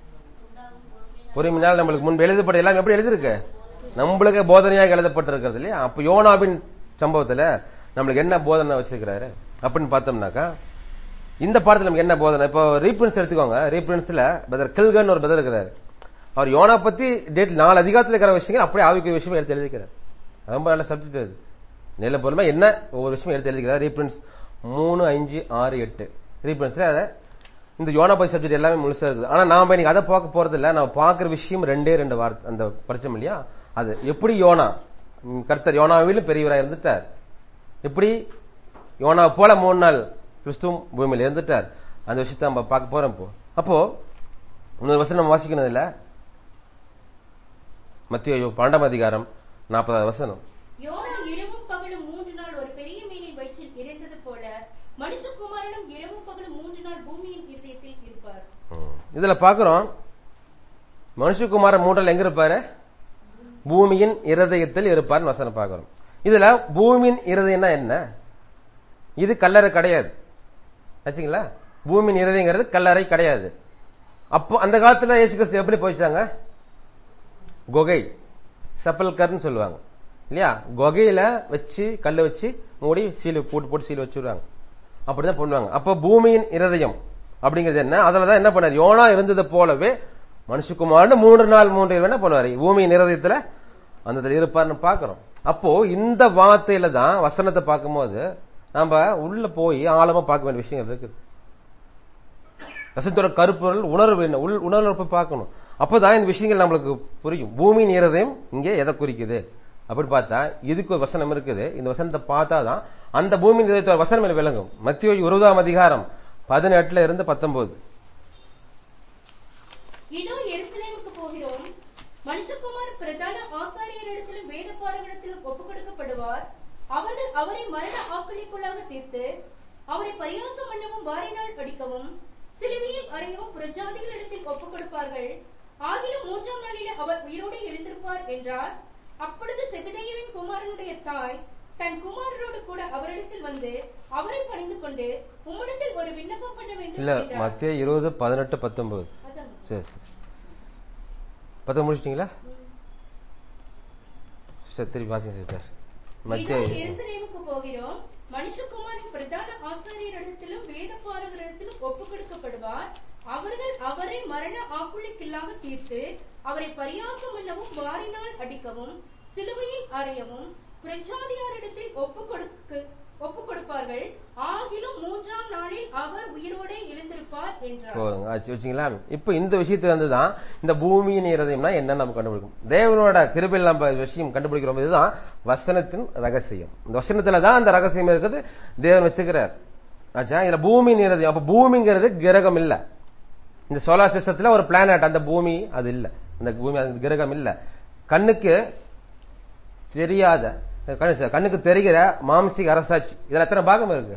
பொறுமையினால் நம்மளுக்கு முன்பு எழுதப்பட்ட எல்லாம் எப்படி எழுதிருக்கு, நம்மளுக்கு போதனையாக எழுதப்பட்டிருக்கிறது இல்லையா. அப்ப யோனாவின் சம்பவத்துல நம்மளுக்கு என்ன போதனை வச்சிருக்கிறாரு அப்படின்னு பார்த்தோம்னாக்கா, இந்த பாடத்துல நமக்கு என்ன போதனை. இப்போ ரீபிரின்ஸ் எடுத்துக்கோங்க. ரீபிரின்ஸ்ல பிரதர் கில்கன் ஒரு பிரதர் இருக்கிறாரு. அவர் யோனா பத்தி டேட் 4 அதிகாரத்தில் இருக்கிற விஷயங்கள் அப்படியே ஆவிக்குரிய விஷயம் எடுத்து எழுதிக்கிறார். ரொம்ப நல்ல சப்ஜெக்ட் அது. நில பொருளமா என்ன ஒவ்வொரு விஷயம் எடுத்து எழுதிக்கிறார். ரீபிரின்ஸ் 3, 5, 6, 8 ரீபிரின்ஸ்ல இந்த யோனா பத்தி சப்ஜெக்ட் எல்லாமே முழுசா இருக்குது. ஆனா நாம இன்னைக்கு அதை பார்க்க போறது இல்ல. நம்ம பாக்குற விஷயம் 2 வார்த்தை அந்த பரிச்சயம் இல்லையா, அது எப்படி யோனா கர்த்தர் யோனாவிலும் பெரியவராக இருந்துட்டார், எப்படி யோனா போல 3 நாள் கிறிஸ்துவும் பூமியில இருந்துட்டார். அந்த விஷயத்தை நம்ம பார்க்க போறோம். அப்போ இன்னொரு வசனம் நம்ம வாசிக்கணும் இல்ல, மத்தேயு 12ஆம் அதிகாரம் 40வது வசனம். யோனா இரவும் பகலும் 3 நாள் ஒரு பெரிய மீனின் வயிற்றில் இருந்தது போல மனுஷகுமாரனும் இரவும் பகலும் 3 நாள் பூமியின் இதயத்தில் இருப்பார். இதுல பாக்குறோம் மனுஷகுமாரன் 3 நாள் எங்க இருப்பாரு? பூமியின் இருதயத்தில் இருப்பார் வசனம் பாக்குறோம். இதுல பூமியின் இருதயம்னா என்ன? இது கல்லறை கிடையாது ஆச்சுங்களா. பூமியின் இருதயங்கிறது கல்லறை கிடையாது. அப்போ அந்த காலத்துல இயேசு கிறிஸ்து எப்படி போயிச்சாங்க? குகை, செப்பல்கர்னு சொல்லுவாங்க இல்லையா. குகையில வச்சு கல்ல வச்சு மூடி சீல் போட்டு சீல் வச்சுடுவாங்க. அப்படிதான் பண்ணுவாங்க. அப்ப பூமியின் இருதயம் அப்படிங்கிறது என்ன? அதுலதான் என்ன பண்ணாரு? யோனா இருந்தது போலவே மனுஷகுமாரன் 3 நாள் 3 இரவு என்ன பண்ணுவாரு? பூமியின் இருதயத்துல அந்த இருப்பார்னு பாக்குறோம். அப்போ இந்த வார்த்தையில தான் வசனத்தை பார்க்கும்போது நம்ம உள்ள போய் ஆழமா பார்க்க வேண்டிய விஷயங்கள் இருக்குது. வசனத்தோட கருப்பொருள் உணர்வு என்ன, உணர்வு பார்க்கணும். அப்பதான் இந்த விஷயங்கள் நம்மளுக்கு புரியும். பூமியின் இருதயம் இங்கே எதை குறிக்குது அப்படி பார்த்தா இதுக்கு ஒரு வசனம் இருக்குது. இந்த வசனத்தை பார்த்தாதான் அந்த பூமியின் இதயத்தோட வசனம் விளங்கும். மத்தேயு 20ஆம் அதிகாரம் 18 இருந்து 19. இதோ எருசலேமுக்கு போகிறோம், மனுஷகுமார் பிரதான ஆசாரியரிடத்திலும் வேதபாரகரிடத்திலும் ஒப்புக் கொடுக்கப்படுவார். அவர்கள் அவரை மரண ஆக்கினைக்குள்ளாக தீர்த்து அவரை பரியாசம் பண்ணவும் வாரினால் அடிக்கவும் சிலுவையில் அறையவும் புறஜாதிகளிடத்தில் ஒப்புக் கொடுப்பார்கள். ஆகிலும் 3ஆம் நாளிலே அவர் உயிரோடு எழுந்திருப்பார் என்றார். அப்பொழுது செபதேயுவின் குமாரனுடைய தாய் தன் குமாரனோடு கூட அவரிடத்தில் வந்து அவரை பணிந்து கொண்டு உம்மிடத்தில் ஒரு விண்ணப்பம் பண்ண வேண்டும் என்றார். மத்தேயு 20:18-19. சரி 10 முடிச்சிட்டீங்களா? சரி வாசிங்க சிஸ்டர். எருசலேமுக்கு போகிறோம், மனுஷகுமாரின் பிரதான ஆசாரியரிடத்திலும் வேதபாரகரிடத்திலும் ஒப்புக் கொடுக்கப்படுவார். அவர்கள் அவரை மரண ஆக்குள்ளைக்குள்ளாக தீர்த்து அவரை பரியாசம் பண்ணவும் வாரினால் அடிக்கவும் சிலுவையில் அறையவும் பிரஜாதியாரிடத்தில் ஒப்புக் கொடுப்பார்கள். ஆகிலும் 3ஆம் நாளில் அவர் உயிரோட எழுந்திருப்பார் என்றார். இப்ப இந்த விஷயத்துல இருந்துதான் இந்த பூமியின் இருதயம்னா என்ன நம்ம கண்டுபிடிக்கும். தேவனோட கிருபையில் நம்ம விஷயம் கண்டுபிடிக்கிறோம். இதுதான் வசனத்தின் ரகசியம். இந்த வசனத்துலதான் அந்த ரகசியம் இருக்குது, தேவன் வச்சுக்கிறார். ஆச்சா, இதுல பூமியின் இருதயம். அப்ப பூமிங்கிறது கிரகம் இல்ல. இந்த சோலார் சிஸ்டத்துல ஒரு பிளானட், அந்த பூமி அது இல்ல. அந்த பூமி அது கிரகம் இல்ல. கண்ணுக்கு தெரியாத, கண்ணுக்கு தெரிகிற மாம்சிக அரசாட்சி. இதுல எத்தனை பாகம் இருக்கு?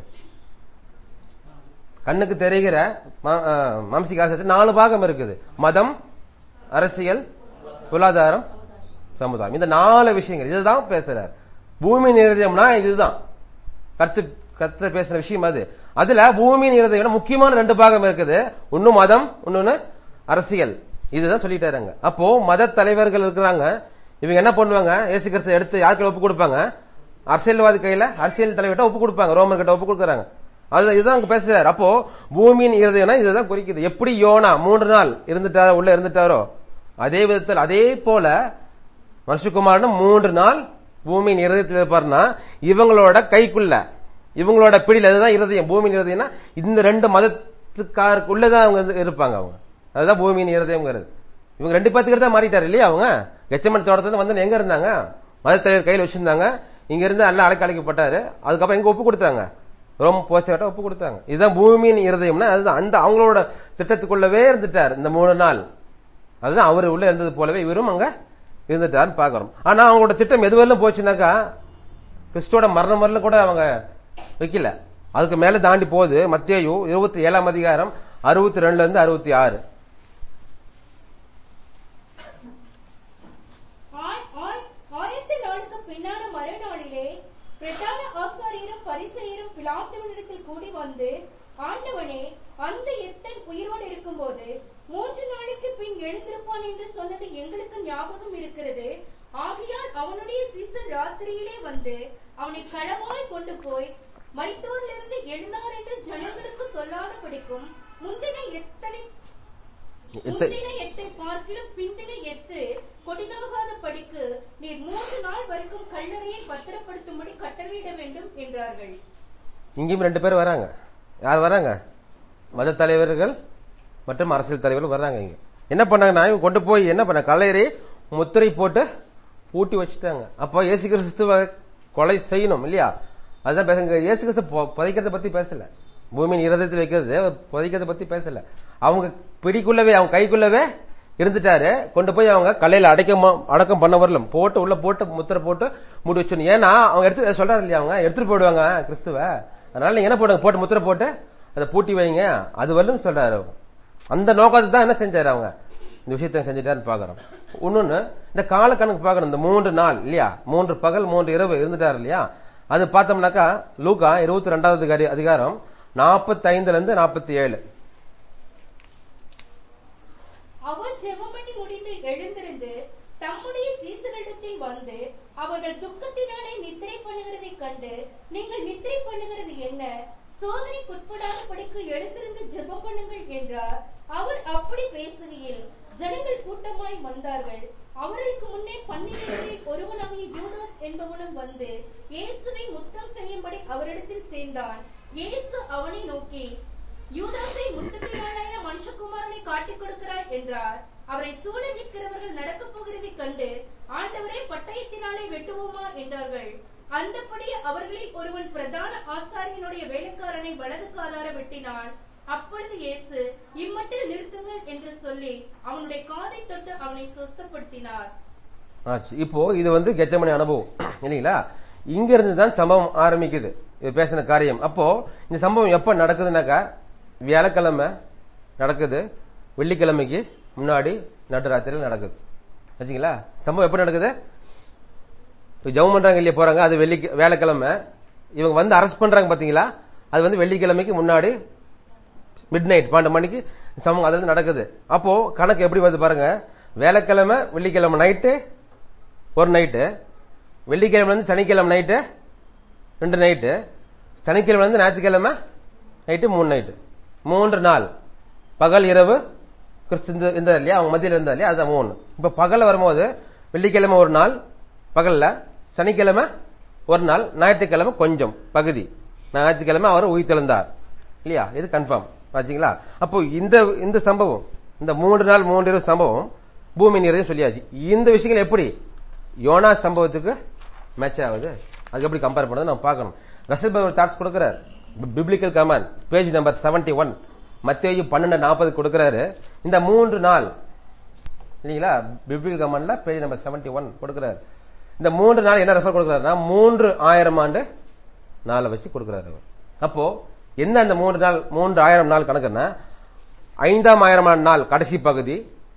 கண்ணுக்கு தெரிகிற மாம்சிக அரசாட்சி 4 பாகம் இருக்குது. மதம், அரசியல், பொருளாதாரம், சமுதாயம். இந்த 4 விஷயங்கள். இதுதான் பேசுறார். பூமியின் இருதயம்னா இதுதான் கர்த்தர் பேசுற விஷயம். அதுல பூமியின் இருதயம் முக்கியமான 2 பாகம் இருக்குது. ஒன்னு மதம், இன்னொன்னு அரசியல். இதுதான் சொல்லிட்டாருங்க. அப்போ மத தலைவர்கள் இருக்கிறாங்க. இவங்க என்ன பண்ணுவாங்க? இயேசு கிறிஸ்து எடுத்து யாருக்கு ஒப்பு கொடுப்பாங்க? அரசியல்வாதி கையில, அரசியல் தலைவர்கிட்ட ஒப்பு கொடுப்பாங்க. ரோமர் கிட்ட ஒப்பு கொடுக்குறாங்க. இதுதான் பேசுறாரு. அப்போ பூமியின் இருதயம்னா இதுதான் குறிக்குது. எப்படி யோனா 3 நாள் இருந்துட்டாரோ, உள்ள இருந்துட்டாரோ, அதே விதத்தில் அதே போல மனுஷகுமாரனும் 3 நாள் பூமியின் இருதயத்தில் இருப்பார்னா இவங்களோட கைக்குள்ள, இவங்களோட பிடியில். அதுதான் இருதயம். பூமியின் இருதயம்னா இந்த 2 மதத்துக்காருக்குள்ளதான் அவங்க இருப்பாங்க. அவங்க அதுதான் பூமியின் இருதயம்ங்கிறது. இவங்க 2 பேத்துக்கிட்ட தான் மாறிட்டாரு இல்லையா? அவங்க கெச்சமன் தோட்டத்துல வந்து எங்க இருந்தாங்க? மதத்தலைவர் கையில் வச்சிருந்தாங்க. இங்க இருந்து எல்லாம் அழைக்கப்பட்டாரு. அதுக்கப்புறம் எங்க ஒப்பு கொடுத்தாங்க? ரோம் போஸ்ட ஒப்பு கொடுத்தாங்க. இதுதான் பூமியின் இருதயம்னா அதுதான். அந்த அவங்களோட திட்டத்துக்குள்ளவே இருந்துட்டார் இந்த 3 நாள். அதுதான் அவரு உள்ள இருந்தது போலவே இவரும் அங்க இருந்துட்டாருன்னு பாக்குறோம். ஆனா அவங்களோட திட்டம் எதுவரையிலும் போச்சுனாக்கா கிறிஸ்துவோட மரணம் வரல கூட அவங்க வைக்கல. அதுக்கு மேல தாண்டி போகுது. மத்தேயு 27ஆம் அதிகாரம் 62 இருந்து 66. பின்னான மறுநாளிலே பிரதான ஆசாரியரும் பரிசேயரும் பிலாத்துவினிடத்தில் கூடி வந்து, ஆண்டவனே, அந்த எத்தன் உயிரோடு இருக்கும்போது 3 நாளைக்கு பின் எழுந்திருப்பான் என்று சொன்னது எங்களுக்கு ஞாபகம் இருக்கிறது. ஆகையால் அவனுடைய சீசர் ராத்திரியிலே வந்து அவனை களவாய் கொண்டு போய் மரித்தோரிலிருந்து எழுந்தார் என்று ஜனங்களுக்கு சொல்லாத படிக்கும் முந்தின எத்தை பார்க்கிலும் பிந்தின எத்து கொடிதாகாத படிக்கு நீர் 3 நாள் வரைக்கும் கல்லறையை பத்திரப்படுத்தும்படி கட்டளையிட வேண்டும் என்றார்கள். இங்கேயும் 2 பேர் வராங்க. யார் வராங்க? மத தலைவர்கள் மற்றும் அரசியல் தலைவர்கள் வர்றாங்க. இங்க என்ன பண்ணாங்கன்னா இவங்க கொண்டு போய் என்ன பண்ண, கல்லறை முத்திரை போட்டு பூட்டி வச்சுட்டாங்க. அப்போ இயேசு கிறிஸ்துவ கொலை செய்யணும் இல்லையா? அதுதான் பேசுங்க. இயேசு கிறிஸ்து புதைக்கிறத பத்தி பேசல. பூமியின் இருதயத்தில் வைக்கிறது, புதைக்கிறத பத்தி பேசல. அவங்க பிடிக்குள்ளவே, அவங்க கைக்குள்ளவே இருந்துட்டாரு. கொண்டு போய் அவங்க கல்லையில அடக்கம் பண்ண வரலாம், போட்டு உள்ள போட்டு முத்திரை போட்டு மூடி வச்சு. ஏன்னா அவங்க எடுத்து சொல்றாரு இல்லையா, அவங்க எடுத்துட்டு போயிடுவாங்க கிறிஸ்துவ. அதனால நீங்க என்ன போடுங்க, போட்டு முத்திரை போட்டு அதை பூட்டி வைங்க, அது வரலும் சொல்றாரு. அந்த நோக்கத்தை தான் என்ன செஞ்சாரு, அவங்க இந்த விஷயத்த செஞ்சுட்டாருன்னு பாக்குறோம். இன்னொன்னு இந்த கால கணக்கு பாக்குறோம். இந்த 3 நாள் இல்லையா, 3 பகல் 3 இரவு இருந்துட்டாரு இல்லையா. அது பார்த்தோம்னாக்கா லூக்கா 22வது அதிகாரம் 45 47. அவர் ஜெபம் பண்ணி முடிந்து எழுந்திருந்து தம்முடைய சீசரிடத்தில் வந்து அவர்கள் துக்கத்தினாலே நித்திரை பண்ணுகிறதை கண்டு, நீங்கள் நித்திரை பண்ணுகிறது என்ன, சோதனைக்குட்படாதபடிக்கு எழுந்திருந்து ஜெபம் பண்ணுங்கள் என்றார். அவர் அப்படி பேசுகையில் ஜனங்கள் கூட்டமாய் வந்தார்கள். அவர்களுக்கு முன்னே 12 ஒருவனாகிய யூதாஸ் என்பவனும் வந்து இயேசுவை முத்தம் செய்யும்படி அவரிடத்தில் சேர்ந்தான். இயேசு அவனை நோக்கி, யூதாசை முத்தத்தினாலேயே மனுஷகுமாரனை காட்டிக் கொடுக்கிறாய் என்றார். அவரை சூழ நிற்கிறவர்கள் நடக்கப் போகிறதை கண்டு, ஆண்டவரே பட்டயத்தினாலே வெட்டுவோமா என்றார்கள். அந்தபடி அவர்களில் ஒருவன் பிரதான ஆசாரியனுடைய வேலைக்காரனை வலது காதார வெட்டினான். அப்பொழுது இயேசு, இம்மட்டில் நிறுத்துங்கள் என்று சொல்லி அவனுடைய காதை தொட்டு அவனை சொஸ்தப்படுத்தினார். இப்போ இது வந்து கெத்செமனே அனுபவம் இல்லைங்களா. இங்க இருந்துதான் சம்பவம் ஆரம்பிக்குது, இது பேசின காரியம். அப்போ இந்த சம்பவம் எப்ப நடக்குதுனாக்கா, வியாழக்கிழமை நடக்குது, வெள்ளிக்கிழமைக்கு முன்னாடி நடுராத்திரியில் நடக்குது வச்சுங்களா. சம்பவம் எப்ப நடக்குது, ஜெபம் பண்றாங்க இல்லையா, போறாங்க, அது வியாழக்கிழமை. இவங்க வந்து அரெஸ்ட் பண்றாங்க பாத்தீங்களா, அது வந்து வெள்ளிக்கிழமைக்கு முன்னாடி மிட் நைட் 12 மணிக்கு சம்பவம் அது நடக்குது. அப்போ கணக்கு எப்படி வருது பாருங்க, வியாழக்கிழமை வெள்ளிக்கிழமை நைட்டு ஒரு நைட்டு, வெள்ளிக்கிழமை வந்து சனிக்கிழமை நைட்டு 2 நைட்டு, சனிக்கிழமை வந்து ஞாயிற்றுக்கிழமை நைட்டு 3 நைட்டு, 3 நாள் பகல் இரவு கிறிஸ்து இருந்தா இல்லையா, அவங்க மத்தியில் இருந்தா இல்லையா, அதுதான் 3. இப்ப பகல்ல வரும்போது வெள்ளிக்கிழமை ஒரு நாள் பகல்ல, சனிக்கிழமை ஒரு நாள், ஞாயிற்றுக்கிழமை கொஞ்சம் பகுதி, ஞாயிற்றுக்கிழமை அவர் உயிர்த்தெழுந்தார் இல்லையா, இது கன்ஃபார்ம் ஆச்சுங்களா. அப்போ இந்த சம்பவம், இந்த 3 நாள் 3 இரவு சம்பவம் பூமி நிறைய சொல்லியாச்சு. இந்த விஷயங்கள் எப்படி யோனா சம்பவத்துக்கு மேட்ச் ஆகுது, அதுக்கு எப்படி கம்பேர் பண்ணது நம்ம பார்க்கணும். ரசல் பவர் தாட்ஸ் கொடுக்கிறார், பிப்ளிக்கல் கமாண்ட் பேஜ் நம்பர் 71, மத்தேயு 12:40 கொடுக்கிறாரு. இந்த 3 நாள் இல்லீங்களா, பிப்ளிக்கல் கமாண்ட்ல பேஜ் நம்பர் 71 கொடுக்கிறாரு. இந்த 3 நாள் என்ன ரெஃபர் கொடுக்கிறாருன்னா 3000 ஆண்டு நாளை வச்சு கொடுக்கிறாரு. அப்போ என்ன அந்த 3 நாள் 3000 நாள் கணக்குன்னா, 5ஆம் ஆயிரமான நாள் கடைசி பகுதி,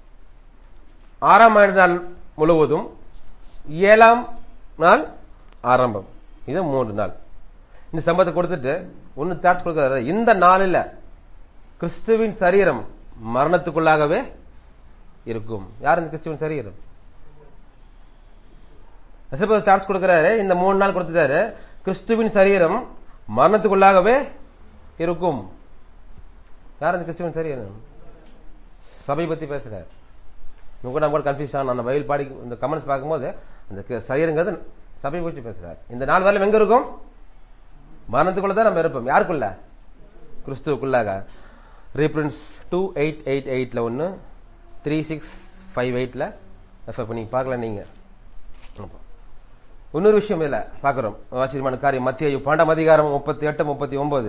6ஆம் ஆண்டு நாள் முழுவதும், 7ஆம் நாள் ஆரம்பம், இது 3 நாள். இந்த சம்பவத்தை கொடுத்துட்டு ஒன்னு தாட்ஸ் கொடுக்கிறாரு, இந்த நாளில் கிறிஸ்துவின் சரீரம் மரணத்துக்குள்ளாகவே இருக்கும். யார் இந்த கிறிஸ்துவின் சரீரம்? தாட்ஸ் கொடுக்கிறாரு, இந்த 3 நாள் கொடுத்துட்டாரு, கிறிஸ்துவின் சரீரம் மரணத்துக்குள்ளாகவே இருக்கும். யார் அந்த கிறிஸ்துவின் சரீரம்? சபை பத்தி பேசுறாரு. நம்ம கன்ஃபியூஸ் ஆன பைபிள் பாடி இந்த கமெண்ட்ஸ் பார்க்கும்போது அந்த சரீரங்கிறது சபை பற்றி பேசுறாரு. இந்த நாள் வரல எங்க இருக்கும்? மரணத்துக்குள்ளதான் நம்ம இருப்போம். யாருக்குள்ள? கிறிஸ்துவுக்குள்ளாக. ரீப்ரின்ஸ் 2888 1, 3658 நீங்க பார்க்கல. நீங்க இன்னொரு விஷயம் இதுல பாக்குறோம், ஆச்சரியமான காரியம். மத்தேயு 12ஆம் அதிகாரம் 38, 39.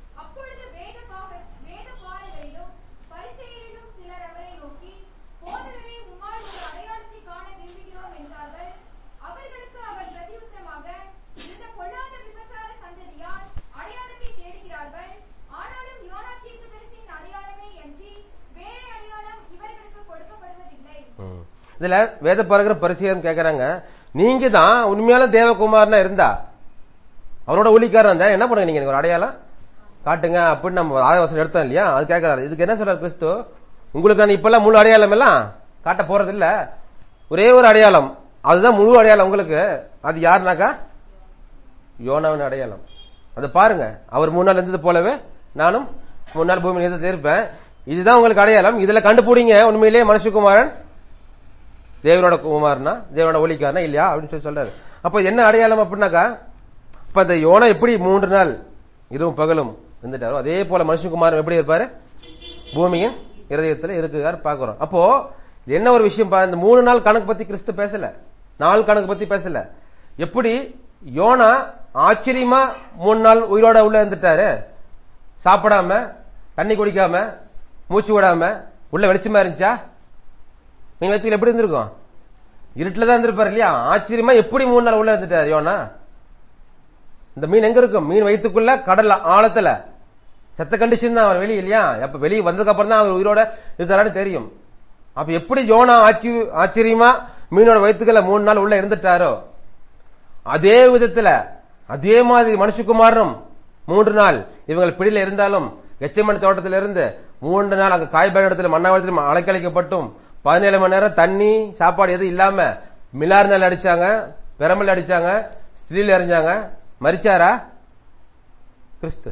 இதுல வேத பாரகர பரிசேயர் கேக்குறாங்க, நீங்க தான் உண்மையான தேவகுமாரனா இருந்தா, அவரோட ஊழிக்காரன் இருந்தா என்ன பண்ணுங்க, நீங்க ஒரு அடையாளம் காட்டுங்க அப்படின்னு நம்ம ஆதிவாசம் எடுத்தோம் இல்லையா, அது கேட்கறாரு. இதுக்கு என்ன சொல்றாரு கிறிஸ்து, உங்களுக்கு இப்பெல்லாம் முழு அடையாளம் எல்லாம் காட்ட போறது இல்ல, ஒரே ஒரு அடையாளம், அதுதான் முழு அடையாளம் உங்களுக்கு. அது யாருனாக்கா யோனாவின் அடையாளம். அதை பாருங்க, அவர் 3 நாள் இருந்தது போலவே நானும் 3 நாள் பூமி நீதத்தை இருப்பேன், இதுதான் உங்களுக்கு அடையாளம், இதுல கண்டுபிடிங்க உண்மையிலேயே மனுஷகுமாரன் தேவனோட குமாரனா தேவனோட ஒளிக்காரனா இல்லையா அப்படின்னு சொல்றாரு. அப்ப என்ன அடையாளம் அப்படின்னாக்கா, இப்ப இந்த யோனா எப்படி 3 நாள் இரவும் பகலும் இருந்துட்டாரோ அதே போல மனுஷகுமாரன் எப்படி இருப்பாரு, பூமியின் இருதயத்துல இருக்கிறார் பாக்குறோம். அப்போ என்ன ஒரு விஷயம், இந்த 3 நாள் கணக்கு பத்தி கிறிஸ்து பேசல, நாள் கணக்கு பத்தி பேசல. எப்படி யோனா ஆச்சரியமா 3 நாள் உயிரோட உள்ள இருந்துட்டாரு, சாப்பிடாம, தண்ணி குடிக்காம, மூச்சு விடாம உள்ள வெளிச்சமா இருந்துச்சா? மீன் வயிற்றுக்குள்ள எப்படி இருந்திருக்கும்? இருட்டுல தான் இருந்திருப்பாரு இல்லையா? ஆச்சரியமா எப்படி 3 நாள் உள்ள இருந்துட்டார் யோனா? இந்த மீன் எங்க இருக்கும்? மீன் வயிற்றுக்குள்ள, கடல்ல, ஆழத்துல. செத்த கண்டிஷன் தான் அவர் வெளியே இல்லையா? அப்ப வெளியே வந்ததுக்கு அப்புறம் தான் அவர் உயிரோட இருக்கிறான்னு தெரியும். அப்ப எப்படி யோனா ஆச்சரியமா மீனோட வயிற்றுக்குள்ள 3 நாள் உள்ள இருந்துட்டாரோ, அதே விதத்துல அதே மாதிரி மனுஷகுமாரனும் 3 நாள் இவங்க பிடியில இருந்தாலும், கெச்சமணி தோட்டத்தில இருந்து 3 நாள் அங்க காய்பாடு இடத்துல மண்ணாவரத்தில் அலைக்கழிக்கப்பட்டும் 17 மணி நேரம் தண்ணி சாப்பாடு எதுவும் இல்லாம மிலார் நெல் அடிச்சாங்க, பெரமல் அடிச்சாங்க, ஸ்ரீல எறிஞ்சாங்க. மரிச்சாரா கிறிஸ்து?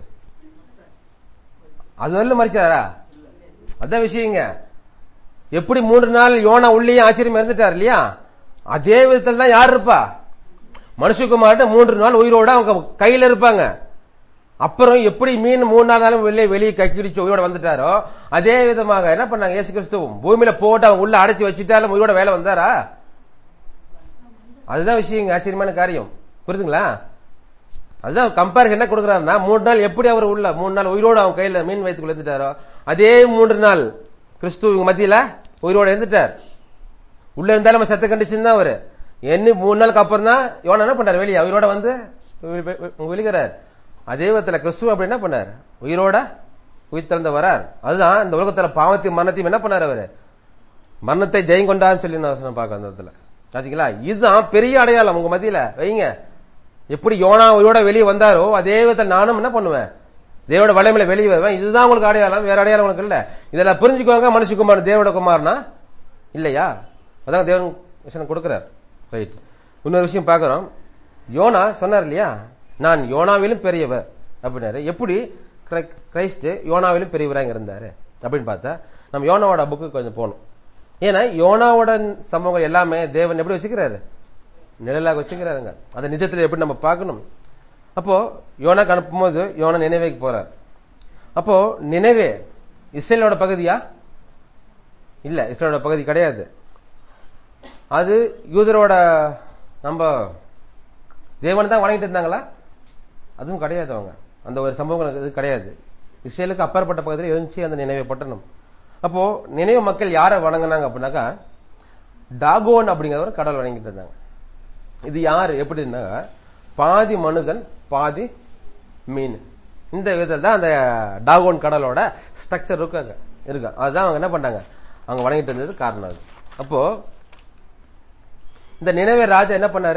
அது வரல மரிச்சாரா? அதான் விஷயங்க. எப்படி 3 நாள் யோனா உள்ளே ஆச்சரியம் இருந்துட்டார் இல்லையா? அதே விதத்தில் தான் யார் இருப்பா? மனுஷகுமார்ட்ட 3 நாள் உயிரோட அவங்க கையில இருப்பாங்க. அப்புறம் எப்படி மீன் 3 நாளும் வெளியே கக்கிடிச்சு உயிரோட வந்துட்டாரோ, அதே விதமாக என்ன பண்ணாங்க? இயேசு கிறிஸ்துவும் பூமியில போட்டு அவங்க உள்ள அடைச்சு வச்சுட்டாலும் உயிரோட வேலை வந்தாரா? அதுதான் விஷயங்க, ஆச்சரியமான காரியம். புரியுதுங்களா? அதுதான் கம்பேரிசன் என்ன கொடுக்குறாருன்னா, 3 நாள் எப்படி அவர் உள்ள 3 நாள் உயிரோட அவங்க கையில மீன் வயிற்றுக்குள்ள இருந்துட்டாரோ, அதே 3 நாள் கிறிஸ்துவ மத்தியில உயிரோட இருந்துட்டார். உள்ள இருந்தாலும் நம்ம செத்த கண்டிஷன் தான் அவரு. என்ன 3 நாளுக்கு அப்புறம் தான் யோனா என்ன பண்றாரு? வெளியே உயிரோட வந்து வெளிக்கிறார். அதே விதத்துல கிறிஸ்துவ அப்படி என்ன பண்ணார்? உயிரோட உயிர் திறந்த வரார். அதுதான் இந்த உலகத்துல பாவத்தையும் மரணத்தையும் என்ன பண்ணார்? அவரு மரணத்தை ஜெயம் கொண்டான்னு சொல்லி நான் பார்க்க அந்த இடத்துல ஆச்சுங்களா? இதுதான் பெரிய அடையாளம் உங்க மத்தியில வைங்க. எப்படி யோனா உயிரோட வெளியே வந்தாரோ, அதே விதத்தில் நானும் என்ன பண்ணுவேன்? தேவோட வல்லமையில வெளியே வருவேன். இதுதான் உங்களுக்கு அடையாளம், வேற அடையாளம் உங்களுக்கு இல்ல. இதெல்லாம் புரிஞ்சுக்கோங்க. மனுஷகுமார் தேவோட குமார்னா இல்லையா? அதான் தேவன் விஷயம் கொடுக்கிறார். ரைட். இன்னொரு விஷயம் பாக்குறோம். யோனா சொன்னார் இல்லையா, நான் யோனாவிலும் பெரியவர் அப்படின்னாரு. எப்படி கிரைஸ்ட் யோனாவிலும் பெரியவராக இருந்தாரு அப்படின்னு பார்த்தா, நம்ம யோனாவோட புக்கு கொஞ்சம் போகணும். ஏன்னா யோனாவோட சம்பவங்கள் எல்லாமே தேவன் எப்படி வச்சுக்கிறாரு? நிழலாக வச்சுக்கிறாருங்க. அதை நிஜத்துல எப்படி நம்ம பார்க்கணும். அப்போ யோனாக்கு அனுப்பும் போது யோனா நினைவேக்கு போறார். அப்போ நினைவே இஸ்ரேலோட பகுதியா? இல்ல, இஸ்ரேலோட பகுதி கிடையாது. அது யூதரோட நம்ம தேவன் தான் வணங்கிட்டு இருந்தாங்களா? அதுவும் கிடையாது. அவங்க அந்த ஒரு சம்பவங்கள் இது கிடையாது. இஸ்ரேலுக்கு அப்பாற்பட்ட பகுதியில் இருந்துச்சு அந்த நினைவே பட்டணம். அப்போ நினைவு மக்கள் யாரை வணங்கினாங்க அப்படின்னாக்கா, டாகோன் அப்படிங்கிற ஒரு கடவுள் வணங்கிட்டு இருந்தாங்க. இது யாரு எப்படின்னா, பாதி மனுதன் பாதி மீன். இந்த விதத்தில் தான் அந்த டாகோன் கடலோட ஸ்ட்ரக்சர் இருக்கு. அதுதான் அவங்க என்ன பண்ணாங்க, அவங்க வணங்கிட்டு இருந்தது காரணம் அது. அப்போ இந்த நினைவே ராஜா என்ன பண்ணாரு?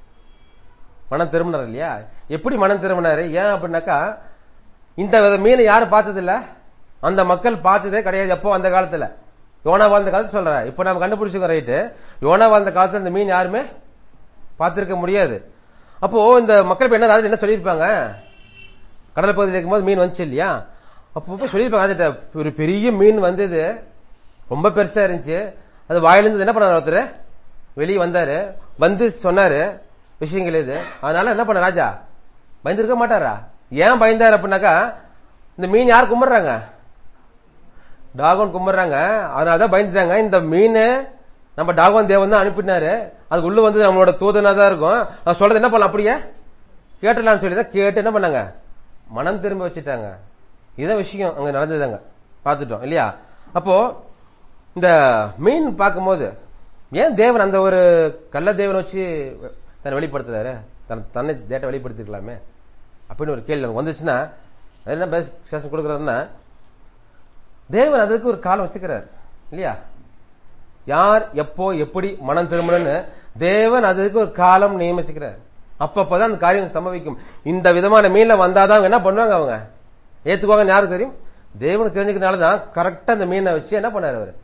மனம் திரும்பினார் இல்லையா? எப்படி மனம் திரும்பினாரு? ஏன் அப்படின்னாக்கா, இந்த மீனை யாரும் பார்த்தது இல்ல, அந்த மக்கள் பார்த்ததே கிடையாது. எப்போ? அந்த காலத்துல யோனா வாழ்ந்த காலத்துல சொல்ற. இப்ப நம்ம கண்டுபிடிச்சுக்கோ, ரைட்டு. யோனா வாழ்ந்த காலத்துல இந்த மீன் யாருமே பார்த்திருக்க முடியாது. அப்போ இந்த மக்கள் என்ன சொல்லியிருப்பாங்க? கடல் பகுதியில் இருக்கும்போது மீன் வந்துச்சு இல்லையா? அப்போ சொல்லியிருப்பாங்க, ஒரு பெரிய மீன் வந்தது, ரொம்ப பெருசா இருந்துச்சு. அது வாயிலிருந்து என்ன பண்ணாரு? ஒருத்தர் வெளியே வந்தாரு, வந்து சொன்னாரு விஷயங்கள் இது. அதனால என்ன பண்ண ராஜா பயந்துருக்க மாட்டாரா? ஏன் பயந்தாரு அப்படின்னாக்கா, இந்த மீன் யார் கும்பிடுறாங்க? டாகோன் கும்பிடுறாங்க. அதனாலதான் பயந்துட்டாங்க. இந்த மீன் நம்ம டாகோன் தேவன் தான் அனுப்பினாரு, அதுக்கு உள்ள வந்து நம்மளோட தூதனா தான் இருக்கும். அது சொல்றது என்ன பண்ணலாம், அப்படியே கேட்டலாம்னு சொல்லிதான் கேட்டு என்ன பண்ணாங்க, மனம் திரும்ப வச்சுட்டாங்க. இதான் விஷயம் அங்க நடந்ததாங்க, பார்த்துட்டோம் இல்லையா? அப்போ இந்த மீன் பார்க்கும்போது ஏன் தேவன் அந்த ஒரு கள்ள தேவன் வச்சு தன்னை வெளிப்படுத்துறாரு? தன்னை டேட்டா வெளிப்படுத்திக்கலாமே அப்படின்னு ஒரு கேள்வி வந்துச்சுன்னா என்ன பேச கொடுக்கறதுன்னா, தேவன் அதுக்கு ஒரு காலம் வச்சுக்கிறார் இல்லையா? யார் எப்போ எப்படி மனம் திரும்பணும்னு தேவன் அதுக்கு ஒரு காலம் நியமிச்சுக்கிறார். அப்பப்பதான் அந்த காரியம் சம்பவிக்கும். இந்த விதமான மீன்ல வந்தாதான் என்ன பண்ணுவாங்க, அவங்க ஏத்துக்குவாங்க. யாருக்கு தெரியும்? தேவனுக்கு தெரிஞ்சுக்கிறதுனாலதான் கரெக்டா அந்த மீனை வச்சு என்ன பண்ணாரு அவர்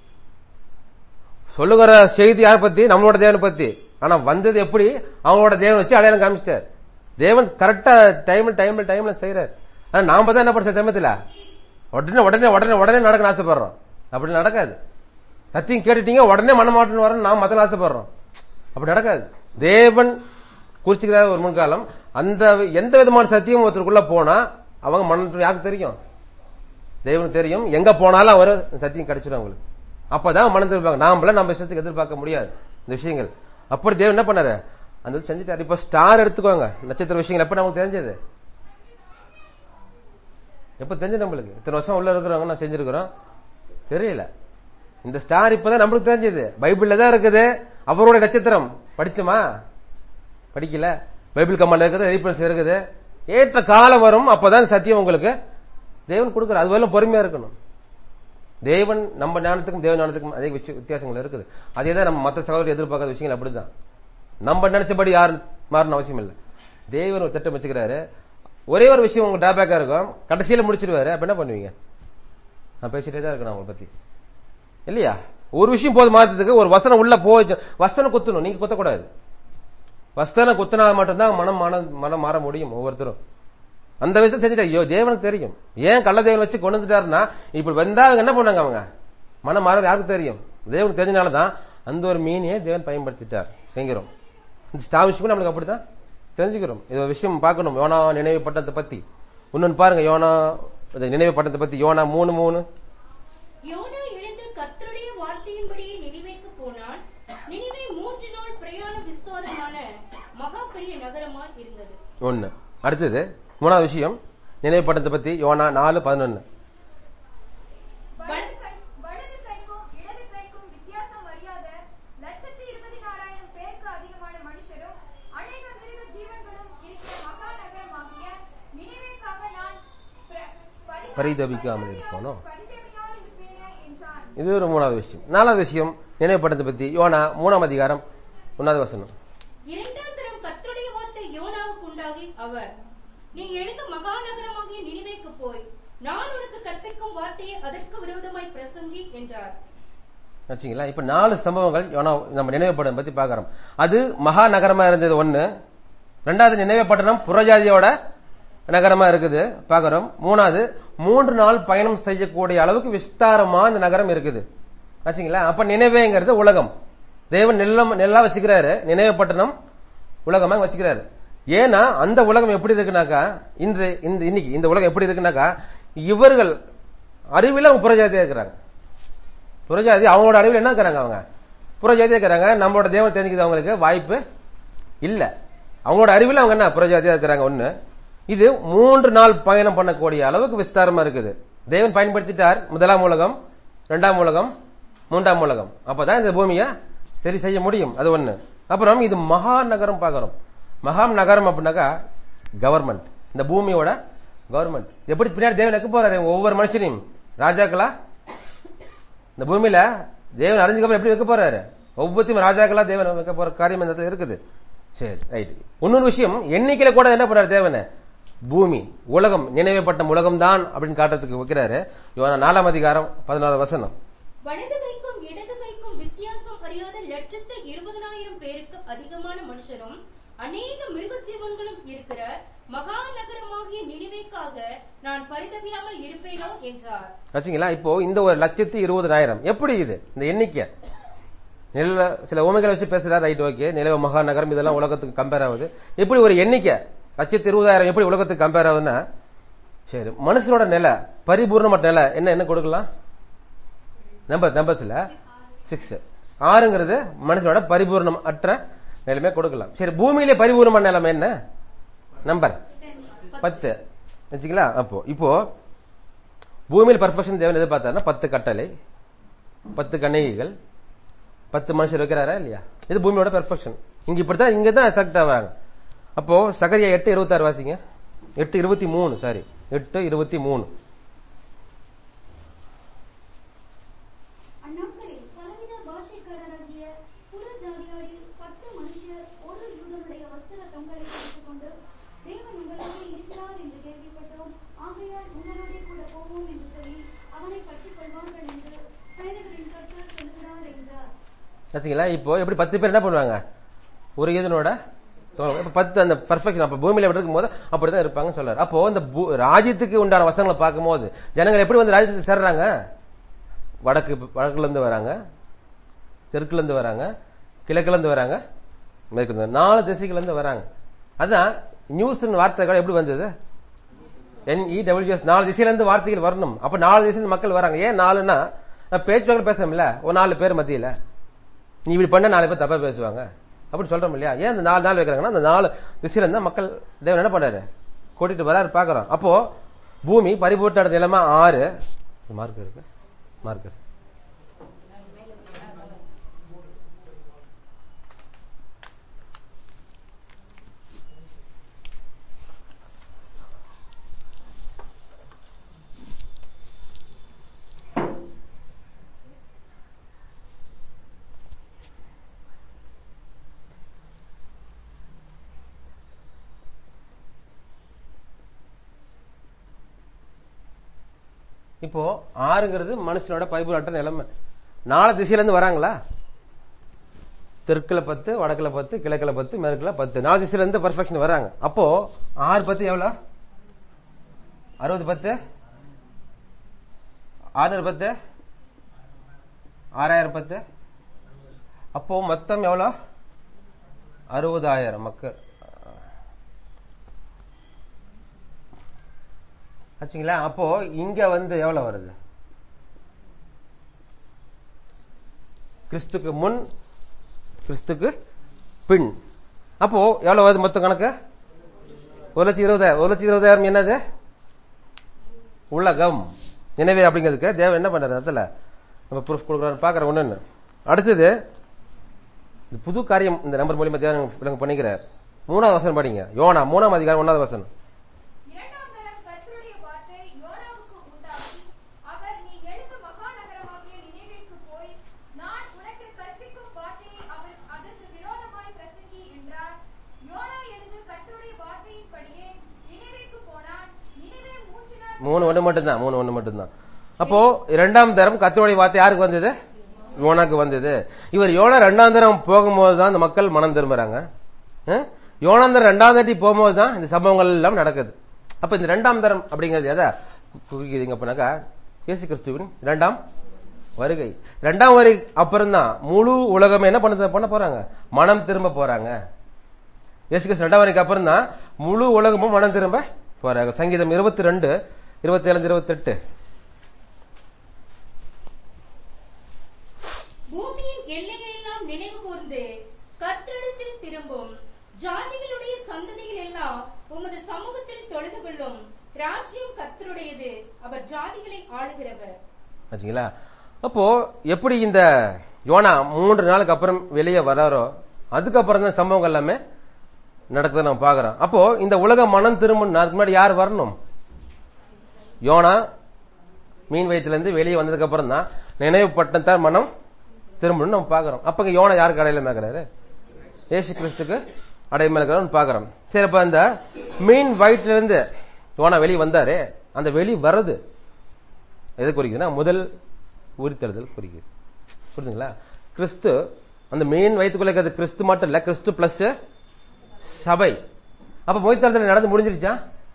சொல்லுகிற செய்தி. யாரை பத்தி? நம்மளோட தேவனை பத்தி. ஆனா வந்தது எப்படி? அவங்களோட தேவன் வச்சு அடையாளம் காமிச்சிட்டார். தேவன் கரெக்டா டைம்ல செய்யறாரு. ஆனா நாம தான் என்ன பண்ண சமயத்துல உடனே உடனே உடனே உடனே நடக்க ஆசைப்படுறோம். அப்படி நடக்காது. சத்தியம் கேட்டுட்டீங்க உடனே மனமாற்றம் வர நாம் மத்த ஆசைப்படுறோம். அப்படி நடக்காது. தேவன் குறிச்சுக்கிறார் ஒரு முன்காலம். அந்த எந்த விதமான சத்தியம் ஒருத்தருக்குள்ள போனா அவங்க மனம் யாருக்கு தெரியும்? தேவனுக்கு தெரியும். எங்க போனாலும் அவர் சத்தியம் கிடைச்சிடும் அவங்களுக்கு. அப்பதான் மனம் திருப்பாங்க. நாமள நம்ம இஷ்டத்துக்கு எதிர்பார்க்க முடியாது இந்த விஷயங்கள். அப்படி தேவன் என்ன பண்ணாரு, அந்த செஞ்சுட்டாரு. இப்ப ஸ்டார் எடுத்துக்கோங்க, நட்சத்திர விஷயங்கள் எப்ப நமக்கு தெரிஞ்சது? எப்ப தெரிஞ்சு நம்மளுக்கு இத்தனை வருஷம் உள்ள இருக்கிறவங்க நான் செஞ்சிருக்கிறோம் தெரியல. இந்த ஸ்டார் இப்பதான் நம்மளுக்கு தெரிஞ்சது. பைபிள்ல தான் இருக்குது. அவரோட நட்சத்திரம் படிச்சுமா? படிக்கல. பைபிள் கமாண்ட்ல இருக்குது, ரெஃபரன்ஸ் இருக்குது. ஏற்ற காலம் வரும், அப்பதான் சத்தியம் உங்களுக்கு தேவன் கொடுக்குற. அது வரலாம் பொறுமையா இருக்கணும். தேவன் நம்ம ஞானத்துக்கும் தேவ ஞானத்துக்கும் அதே வித்தியாசங்கள் இருக்குது. அதே தான் நம்ம மற்ற சகோதரி எதிர்பார்க்காத விஷயங்கள் அப்படிதான். நம்ம நினைச்சபடி யாரும் மாறணும் அவசியம் இல்லை. தேவன் ஒரு திட்டம் வச்சுக்கிறாரு. ஒரே ஒரு விஷயம் உங்களுக்கு டிராபேக்கா இருக்கும், கடைசியில முடிச்சிருவாரு. அப்ப என்ன பண்ணுவீங்க? நான் பேசிட்டே தான் இருக்கணும் அவங்களை பத்தி இல்லையா? ஒரு விஷயம் போது மாற்றத்துக்கு ஒரு வசனம் உள்ள போச்சு. வசனம் குத்தணும், நீங்க குத்தக்கூடாது. வசனம் குத்தினா மட்டும்தான் மனம் மாற முடியும் ஒவ்வொருத்தரும். அந்த விஷயம் செஞ்சுட்டா ஐயோ தேவனுக்கு தெரியும். ஏன் கள்ள தேவன் வச்சு கொண்டு வந்துட்டாருன்னா, இப்படி வந்தா என்ன பண்ணாங்க அவங்க மனம் மாற யாருக்கு தெரியும்? தேவனுக்கு தெரிஞ்சனாலதான் அந்த ஒரு மீனியை தேவன் பயன்படுத்திட்டார். என்கிறோம் இந்த ஸ்டார் விஷயம் நம்மளுக்கு அப்படிதான் தெரிஞ்சுக்கிறோம். இது ஒரு விஷயம் பார்க்கணும். யோனா நினைவு பட்டத்தை பத்தி இன்னொன்னு பாருங்க. யோனா நினைவு பட்டத்தை பத்தி யோனா 3:3. யோனா எழுந்து கர்த்தருடைய வார்த்தையின்படியே நினிவேக்கு போனான். நினிவே 3 நாள் பிரயாண விஸ்தாரமான மகா பெரிய நகரமா இருந்தது. ஒண்ணு. அடுத்தது 3வது விஷயம் நினைவு பட்டத்தை பத்தி யோனா 4:11. வலது கைக்கும் இடது கைக்கும் வித்தியாசம் அறியாத 1,20,000 பேருக்கு அதிகமான மனுஷரும் அநேக மிருக ஜீவன்களும் இருக்கிற மகா நகரமாகிய நினிவேக்காக நான் பரிதபிக்காமல் இருப்பானோ. பரிதபியாமல் இருப்பேனே என்றான். இது ஒரு 3வது விஷயம். 4வது விஷயம் நினைவு பட்டத்தை பத்தி யோனா 3ஆம் அதிகாரம் 1வது வசனம். 2ஆம் தரம் கர்த்தருடைய வார்த்தை யோனாவுக்கு உண்டாகி அவர், நீ எழுந்த மகாநகரமாகிய நினிவேக்கு போய் நான் உனக்கு கற்பிக்கும் வார்த்தையை அதற்கு விரோதமாய் பிரசங்கி என்றார். இப்ப 4 சம்பவங்கள் நம்ம நினைவுப்படம் பத்தி பாக்கிறோம். அது மகா நகரமா இருந்தது ஒண்ணு. 2வது நினைவுப்பட்டணம் புறஜாதியோட நகரமா இருக்குது பாக்கிறோம். 3வது 3 நாள் பயணம் செய்யக்கூடிய அளவுக்கு விஸ்தாரமா இந்த நகரம் இருக்குது. ஆச்சுங்களா? அப்ப நினைவேங்கிறது உலகம். தேவன் நெல்லா வச்சுக்கிறாரு. நினைவுப்பட்டணம் உலகமா வச்சுக்கிறாரு. ஏன்னா அந்த உலகம் எப்படி இருக்குனாக்கா, இன்னைக்கு இந்த உலகம் எப்படி இருக்குனாக்கா, இவர்கள் அறிவில அவங்க புறஜாதியா இருக்கிறாங்க. புறஜாதி அவங்களோட அறிவில் என்ன இருக்கிறாங்க? அவங்க புறஜாதியா இருக்கிறாங்க. நம்மளோட தேவன் தெரிஞ்சுக்கிறது அவங்களுக்கு வாய்ப்பு இல்ல. அவங்களோட அறிவில் அவங்க என்ன புறஜாதியா இருக்கிறாங்க. ஒண்ணு. இது 3 நாள் பயணம் பண்ணக்கூடிய அளவுக்கு விஸ்தாரமா இருக்குது. தேவன் பயன்படுத்திட்டார். 1ஆம் உலகம், 2ஆம் உலகம், 3ஆம் உலகம். அப்பதான் இந்த பூமியை சரி செய்ய முடியும். அது ஒண்ணு. அப்புறம் இது மகா நகரம் பாக்கிறோம். மகா நகரம் அப்படின்னாக்கா கவர்மெண்ட், இந்த பூமியோட கவர்மெண்ட். எப்படி பின்னாடி தேவன் வைக்க போறாரு ஒவ்வொரு மனுஷனையும் ராஜாக்களா இந்த பூமியில தேவன் அறிஞ்சுக்கப்புறம் எப்படி வைக்க போறாரு? ஒவ்வொருத்தையும் ராஜாக்களா தேவன் வைக்க போற காரியம் இந்த இருக்குது. சரி, ரைட். இன்னொரு விஷயம், எண்ணிக்கையில கூட என்ன பண்றாரு தேவன்? பூமி உலகம் நினைவுப்பட்ட உலகம் தான் அப்படின்னு காட்டுறதுக்கு வைக்கிறாரு. 4ஆம் அதிகாரம் 11வது வசனம். வலது கைக்கும் இடது கைக்கும் வித்தியாசம் அறியாத 1,20,000 பேருக்கு அதிகமான மனுஷரும் அநேக மிருக ஜீவன்களும் இருக்கிற மகா நகரமாகிய நினிவேக்காக நான் பரிதபியாமல் இருப்பேனோ என்றார். ஆச்சுங்களா? இப்போ இந்த ஒரு 1,20,000 எப்படி இது இந்த எண்ணிக்கை? சில உமைகளை வச்சு பேசுறாரு. Right, okay. நிலவ மகா நகரம் இதெல்லாம் உலகத்துக்கு கம்பேர் ஆகுது. எப்படி ஒரு எண்ணிக்கை 1,20,000 எப்படி உலகத்துக்கு கம்பேர் ஆகுதுன்னா, சரி, மனுஷனோட நிலை பரிபூர்ணமற்ற நிலை என்ன கொடுக்கலாம்? நம்பர்ஸ்ல 6. 6ங்கிறது மனுஷனோட பரிபூர்ணம் அற்ற நிலைமை கொடுக்கலாம். சரி, பூமியிலே பரிபூர்ணமான நிலைமை என்ன? நம்பர் 10 வச்சுங்களா? அப்போ இப்போ பூமியில் பர்ஃபெக்ஷன் தேவன் எதிர்பார்த்தாருன்னா 10 கட்டளை, 10 கன்னிகைகள், 10 மனுஷர் வைக்கிறாரா இல்லையா? இது பூமியோட பெர்ஃபெக்ஷன். இப்படித்தான் இங்கதான் செலக்ட் ஆவாங்க. அப்போ சகரியா 8:26 வாசிங்க. 8:23 சாரி 8:23. அந்நாட்களில் பலவித பாஷைக்காரராகிய புறஜாதியாரில் 10 மனுஷர் ஒரு யூதனுடைய வஸ்திர தொங்கலை எடுத்துக் கொண்டு, தேவன் உங்களோடு இருக்கிறார் என்று கேள்விப்பட்டோம், ஆகையால் உங்களோடே கூட போவோம் என்று சொல்லி அவனை பற்றிக் கொள்வார்கள் என்று சைனிகரின் கர்த்தர் சொல்கிறார் என்றார். பாத்தீங்களா? இப்போ எப்படி 10 பேர் என்ன பண்ணுவாங்க? ஒரு யூதனோட 10 அந்த பர்ஃபெக்ஷன். அப்ப பூமியில இருக்கும் போது அப்படிதான் இருப்பாங்க சொல்றாரு. அப்போ இந்த ராஜ்யத்துக்கு உண்டான வசனங்களை பார்க்கும் போது ஜனங்கள் எப்படி வந்து ராஜ்யத்துக்கு சேர்றாங்க? வடக்குல இருந்து வராங்க, தெற்குல இருந்து வராங்க, கிழக்குல இருந்து வராங்க, மேற்கு 4 திசைகள் இருந்து வராங்க. அதான் நியூஸ் வார்த்தைகள் எப்படி வந்தது? NEWS 4 திசையில இருந்து வார்த்தைகள் வரணும். அப்ப 4 திசையில மக்கள் வராங்க. ஏன் 4ன்னா பேச்சுவாங்க பேசுறோம்ல, ஒரு 4 பேர் மத்தியில நீ இப்படி பண்ண 4 பேர் தப்பா பேசுவாங்க அப்படின்னு சொல்றோம் இல்லையா? ஏன் அந்த 4 நாள் வைக்கிறாங்கன்னா அந்த 4 திசையில இருந்தா மக்கள் தேவன் என்ன பண்றாரு? கூட்டிட்டு வராரு பாக்குறோம். அப்போ பூமி பரிபூர்ண நிலமா 6 மார்க் இருக்கு. மார்க்கர் இப்போ 6ங்கிறது மனுஷனோட பரிபூரண நிலைமை. 4 திசையில இருந்து வராங்களா? தெற்குல 10, வடக்குல 10, கிழக்குல 10, மேற்குல 10, 4 திசையில இருந்து பெர்ஃபெக்ஷன் வராங்க. அப்போ 6 10 எவ்வளவு? 60 10 600 10 6000 10. அப்போ மொத்தம் எவ்வளவு? 60000 மக்கள் ஆச்சுங்களா? அப்போ இங்க எவ்வளவு வருது? கிறிஸ்துக்கு முன், கிறிஸ்துக்கு பின். அப்போ எவ்வளவு வருது மொத்த கணக்கு? 1,20,000. 1,20,000 என்னது? உலகம். எனவே அப்படிங்கிறதுக்கு தேவன் என்ன பண்றாரு? அதுல நம்ம ப்ரூஃப் கொடுக்குறாரு பாக்குற ஒண்ணு. அடுத்தது புது காரியம் இந்த நம்பர் மூலியமா தேவன் பண்ணிக்கிறார். 3வது வசனம் படிங்க. யோனா 3ஆம் அதிகாரம் 1வது வசனம். மூணு ஒண்ணு மட்டும்தான். அப்போ 2ஆம் தரம் கர்த்தருடைய வார்த்தை யாருக்கு வந்தது? யோனாக்கு வந்தது. இவர் யோனா 2ஆம் தரம் போகும்போதுதான் இந்த மக்கள் மனம் திரும்புறாங்க. யோனாம் தரம் 2ஆம் தட்டி போகும்போதுதான் இந்த சம்பவங்கள் எல்லாம் நடக்குது. அப்ப இந்த 2ஆம் தரம் அப்படிங்கிறது எதை குறிக்குதுங்க அப்படின்னாக்கா இயேசு கிறிஸ்துவின் 2ஆம் வருகை. 2ஆம் வருகை அப்புறம் தான் முழு உலகமே என்ன பண்ண போறாங்க? மனம் திரும்ப போறாங்க. இயேசு கிறிஸ்து 2ஆம் வருகைக்கு அப்புறம் தான் முழு உலகமும் மனம் திரும்ப போறாங்க. சங்கீதம் 22 27 28. பூமியின் எல்லைகள் எல்லாம் நினைவு கூர்ந்து கர்த்தரிடத்தில் திரும்பும். ஜாதிகளுடைய சந்ததிகள் எல்லாம் உமது சமூகத்தில் தொழுது கொள்ளும். ராஜ்யம் கர்த்தருடையது, அவர் ஜாதிகளை ஆளுகிறவர். ஆச்சுங்களா? அப்போ எப்படி இந்த யோனா 3 நாளுக்கு அப்புறம் வெளியே வராரோ அதுக்கப்புறம் தான் சம்பவங்கள் எல்லாமே நடக்குது நம்ம பாக்குறோம். அப்போ இந்த உலக மனம் திரும்பணும். அதுக்கு முன்னாடி யார் வரணும்? யோனா மீன் வயிற்றிலிருந்து வெளியே வந்ததுக்கு அப்புறம் தான் நினைவு பட்டத்தான் மனம் திரும்பணும் நம்ம பாக்குறோம். அப்ப யோனா யாருக்கு அடையாளம் இருக்கிறாரு? இயேசு கிறிஸ்துக்கு அடையாளம் இருக்கிறார் பாக்குறோம். சரி, அப்ப அந்த மீன் வயிற்றிலிருந்து யோனா வெளியே வந்தாரு. அந்த வெளி வர்றது எது குறிக்குதுன்னா முதல் உயிர்த்தெழுதல் குறிக்குது. புரியுதுங்களா? கிறிஸ்து அந்த மீன் வயிற்றுக்குள்ள இருக்கிறது கிறிஸ்து மட்டும் இல்ல, கிறிஸ்து பிளஸ் சபை. அப்ப உயிர்த்தெழுதல் நடந்து முடிஞ்சிருச்சா?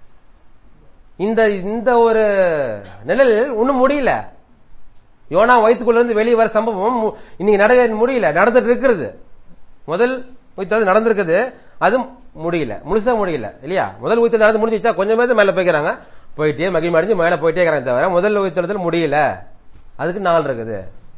இந்த ஒரு நிலையில் ஒண்ணும் முடியல. யோனா வயிற்றுக்குள்ள இருந்து வெளியே வர சம்பவம் இன்னைக்கு நடக்க முடியல, நடந்துட்டு இருக்கிறது. முதல் உயிர்த்தெழுதல் நடந்திருக்குது, அது முடியல, முழுசா முடியல இல்லையா? முதல் உயிர்த்தெழுதல் நடந்து முடிஞ்சிச்சா? கொஞ்சம் பேர் மேல போய்க்கிறாங்க, போயிட்டே மகிமை அடைஞ்சு மேல போயிட்டே இருக்கிறாங்க தவிர முதல் உயிர்த்தெழுதல் முடியல. அதுக்கு 4 இருக்குது.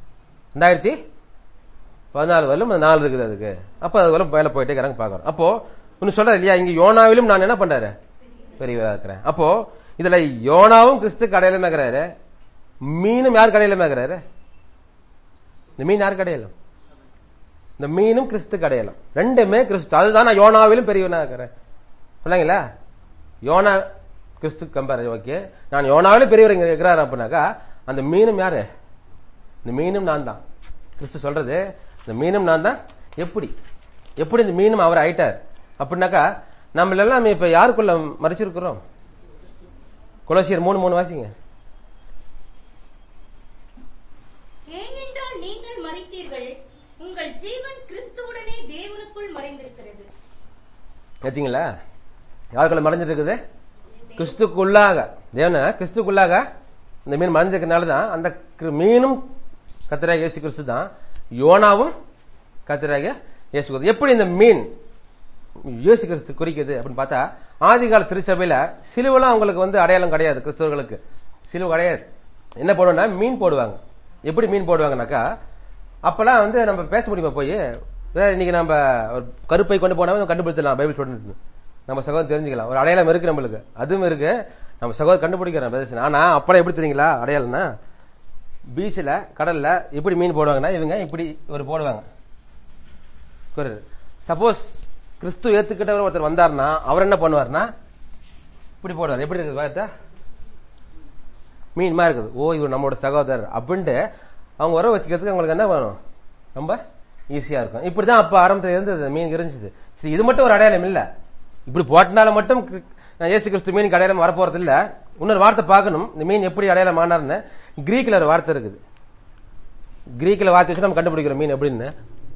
2014 வரலும் 4 இருக்குது அதுக்கு. அப்ப அது வரலும் மேல போயிட்டே இருக்கிறாங்க பாக்குறோம். அப்போ ஒன்னு சொல்ற இல்லையா, இங்க யோனாவிலும் நான் என்ன பண்றாரு? பெரியவரா இருக்கிறேன். அப்போ இதுல யோனாவும் கிறிஸ்துக்கு அடையாளமா இருக்கிறாரு, மீனும் யாருக்கு அடையாளமா இருக்கிறாரு? இந்த மீன் யாருக்கு அடையாளம்? இந்த மீனும் கிறிஸ்துக்கு அடையாளம். ரெண்டுமே கிறிஸ்து. அதுதான் நான் யோனாவிலும் பெரியவனா இருக்கிறேன் சொன்னாங்களா? யோனா கிறிஸ்து கம்பேர். ஓகே, நான் யோனாவிலும் பெரியவர் இருக்கிறாரு அப்படின்னாக்கா அந்த மீனும் யாரு? இந்த மீனும் நான் தான். கிறிஸ்து சொல்றது இந்த மீனும் நான் தான். எப்படி இந்த மீனும் அவர் ஆயிட்டார் அப்படின்னாக்கா நம்ம எல்லாம் இப்ப யாருக்குள்ள மறைச்சிருக்கிறோம்? கொலோசியர் 3:3 வாசிங்க. ஏனென்றால் நீங்கள் மரித்தீர்கள், உங்கள் ஜீவன் கிறிஸ்துவுடனே தேவனுக்குள் மறைந்திருக்கிறது. கேட்டீங்களா? யாருக்குள்ள மறைஞ்சிட்டு இருக்குது? கிறிஸ்துக்குள்ளாக. தேவன கிறிஸ்துக்குள்ளாக இந்த மீன் மறைஞ்சிருக்கனாலதான் அந்த மீனும் கர்த்தராகிய இயேசு கிறிஸ்து தான், யோனாவும் கர்த்தராகிய இயேசு கிறிஸ்து. எப்படி இந்த மீன் இயேசு கிறிஸ்து குறிக்குது அப்படின்னு பார்த்தா, ஆதிகால திருச்சபையில சிலுவெல்லாம் அவங்களுக்கு அடையாளம் கிடையாது. கிறிஸ்தவர்களுக்கு சிலுவை கிடையாது. என்ன போடுவாங்கன்னா மீன் போடுவாங்க. எப்படி மீன் போடுவாங்கன்னாக்கா, அப்பெல்லாம் நம்ம பேச முடியுமா போய் இன்னைக்கு நம்ம ஒரு கருப்பை கொண்டு போனா கண்டுபிடிச்சிடலாம் பைபிள் ஸ்டூடெண்ட் நம்ம சகோதரன் தெரிஞ்சுக்கலாம். ஒரு அடையாளம் இருக்கு நம்மளுக்கு, அதுவும் இருக்கு. நம்ம சகோதரர் கண்டுபிடிக்கிறோம். ஆனா அப்பெல்லாம் எப்படி தெரியுங்களா அடையாளம்னா, பீச்ல கடல்ல எப்படி மீன் போடுவாங்கன்னா இவங்க இப்படி ஒரு போடுவாங்க. சப்போஸ் கிறிஸ்து ஏத்துக்கிட்டவர் ஒருத்தர் வந்தாருன்னா அவர் என்ன பண்ணுவார்னா இப்படி போடுவார். எப்படி இருக்குது பார்த்தா மீன் மாதிரி இருக்குது. ஓ இவர் நம்மளோட சகோதரர் அப்படின்ட்டு அவங்க உறவு வச்சுக்கிறதுக்கு அவங்களுக்கு என்ன வேணும், ரொம்ப ஈஸியா இருக்கும். இப்படிதான் அப்ப ஆரம்பத்தில் இருந்தது, மீன் இருந்துச்சு. சரி, இது மட்டும் ஒரு அடையாளம் இல்ல. இப்படி போட்டனால மட்டும் இயேசு கிறிஸ்து மீனுக்கு அடையாளம் வரப்போறது இல்ல. இன்னொரு வார்த்தை பார்க்கணும், இந்த மீன் எப்படி அடையாளம் ஆனார்னு. கிரீக்ல ஒரு வார்த்தை இருக்குது. கிரீக்ல வார்த்தை வச்சு நம்ம கண்டுபிடிக்கிறோம் மீன் எப்படின்னு.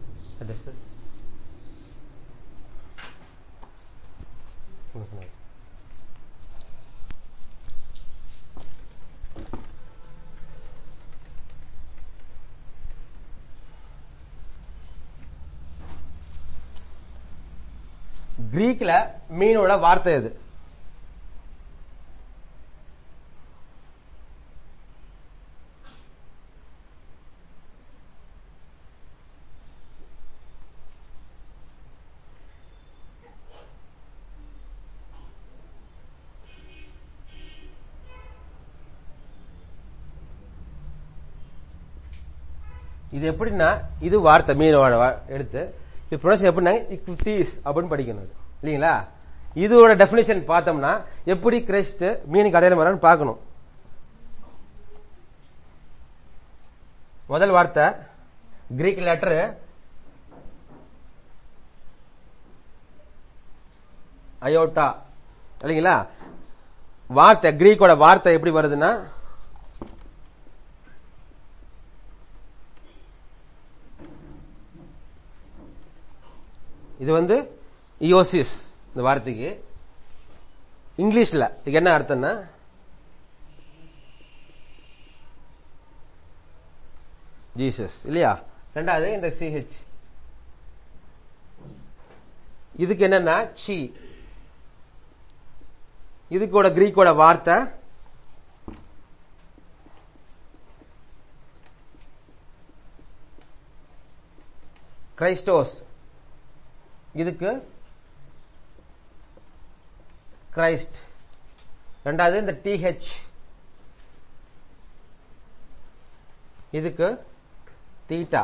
கிரீக்ல மீனோட வார்த்தை எது? இது எப்படின்னா, இது வார்த்தை மீனோட எடுத்து இது ப்ரொனன்சியேஷன் எப்படின்னா இக்திஸ் அப்படின்னு படிக்கணும் இல்லீங்களா. இதோட டெபினிஷன் பார்த்தோம்னா எப்படி கிறிஸ்ட் மீனுக்கு அடையாளம் வரான்னு பார்க்கணும். முதல் வார்த்தை கிரீக் லெட்டர் அயோட்டா இல்லீங்களா. வார்த்தை கிரீக்கோட வார்த்தை எப்படி வருதுன்னா இது வந்து இயோசிஸ். இந்த வார்த்தைக்கு இங்கிலீஷ்ல இது என்ன அர்த்தம்னா ஜீசஸ் இல்லையா. ரெண்டாவது இந்த சிஹெச் இதுக்கு என்னன்னா சி. இதுக்கோட கிரீக்கோட வார்த்தை கிரைஸ்டோஸ். இதுக்கு கிரைஸ்ட். ரெண்டாவது இந்த டிஹெச் இதுக்கு தீட்டா.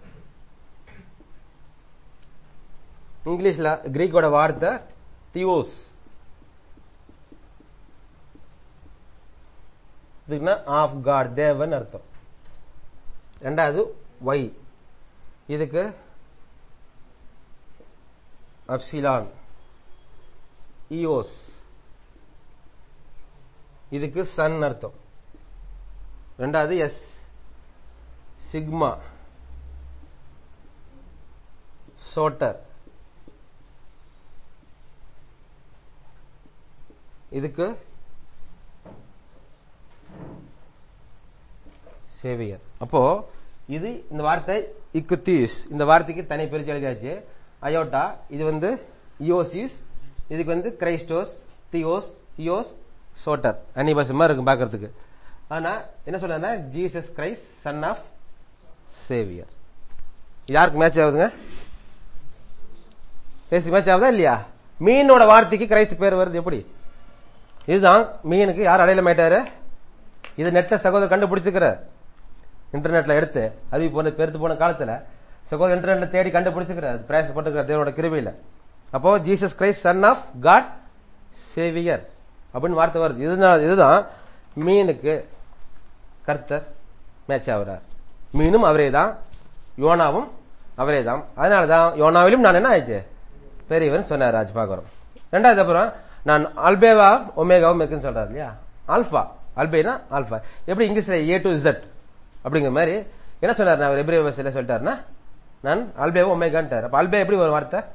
இங்கிலீஷ்ல கிரீக்கோட வார்த்தை தியோஸ். இதுக்குன்னா ஆஃப் காட் தேவன் அர்த்தம். ரெண்டாவது ஒய் இதுக்கு அப்சிலான் இயோஸ் இதுக்கு சன் அர்த்தம். ரெண்டாவது எஸ் சிக்மா சோட்டர் இதுக்கு சேவியர். அப்போ இது இந்த வார்த்தை இக்குத்தீஸ். இந்த வார்த்தைக்கு தனி பிரிச்சு எழுதியாச்சு. அயோட்டா இது வந்து இயோசிஸ். இதுக்கு வந்து கிரைஸ்டோஸ் தியோஸ் இயோஸ் சோட்டர். அன்னிபாசமா இருக்கும் பாக்கிறதுக்கு. ஆனா என்ன சொல்றதுன்னா Jesus Christ son of savior. யாருக்கு மேட்ச் ஆகுதுங்க? மேட்ச் ஆகுதா இல்லையா? மீனோட வார்த்தைக்கு கிரைஸ்ட் பேர் வருது எப்படி? இதுதான் மீனுக்கு யார் அடையாளம் ஆயிட்டாரு. இது நெட்ல சகோதரர் கண்டுபிடிச்சுக்கிற இன்டர்நெட்ல எடுத்து அது போன பெருத்து போன காலத்துல சகோதரர் இன்டர்நெட்ல தேடி கண்டுபிடிச்சுக்கிறார். பிரயாசப்பட்டுக்கிற தேவனோட கிருபையில. அப்போ Jesus Christ son of God savior அப்படின்னு வார்த்தை வருது. இதுதான் மீனுக்கு கர்த்தர் மேட்ச் ஆகிறார். மீனும் அவரே தான், யோனாவும் அவரே தான். அதனாலதான் யோனாவிலும் நான் என்ன ஆயிடுச்சு பெரியவன் சொன்னார் ராஜ் பாக்குறோம். ரெண்டாவது அப்புறம் நான் அல்பேவா ஒமேகாவும் இருக்குன்னு சொல்றாரு இல்லையா. ஆல்பா அல்பேனா ஆல்பா. எப்படி இங்கிலீஷ்ல ஏ டு இசட் அப்படிங்கிற மாதிரி என்ன சொன்னார் அவர் எபிரேய பாஷையில சொல்லிட்டாருன்னா நான் அல்பேவா ஒமேகான்ட்டார். அப்ப அல்பே எப்படி வரும் வார்த்தை?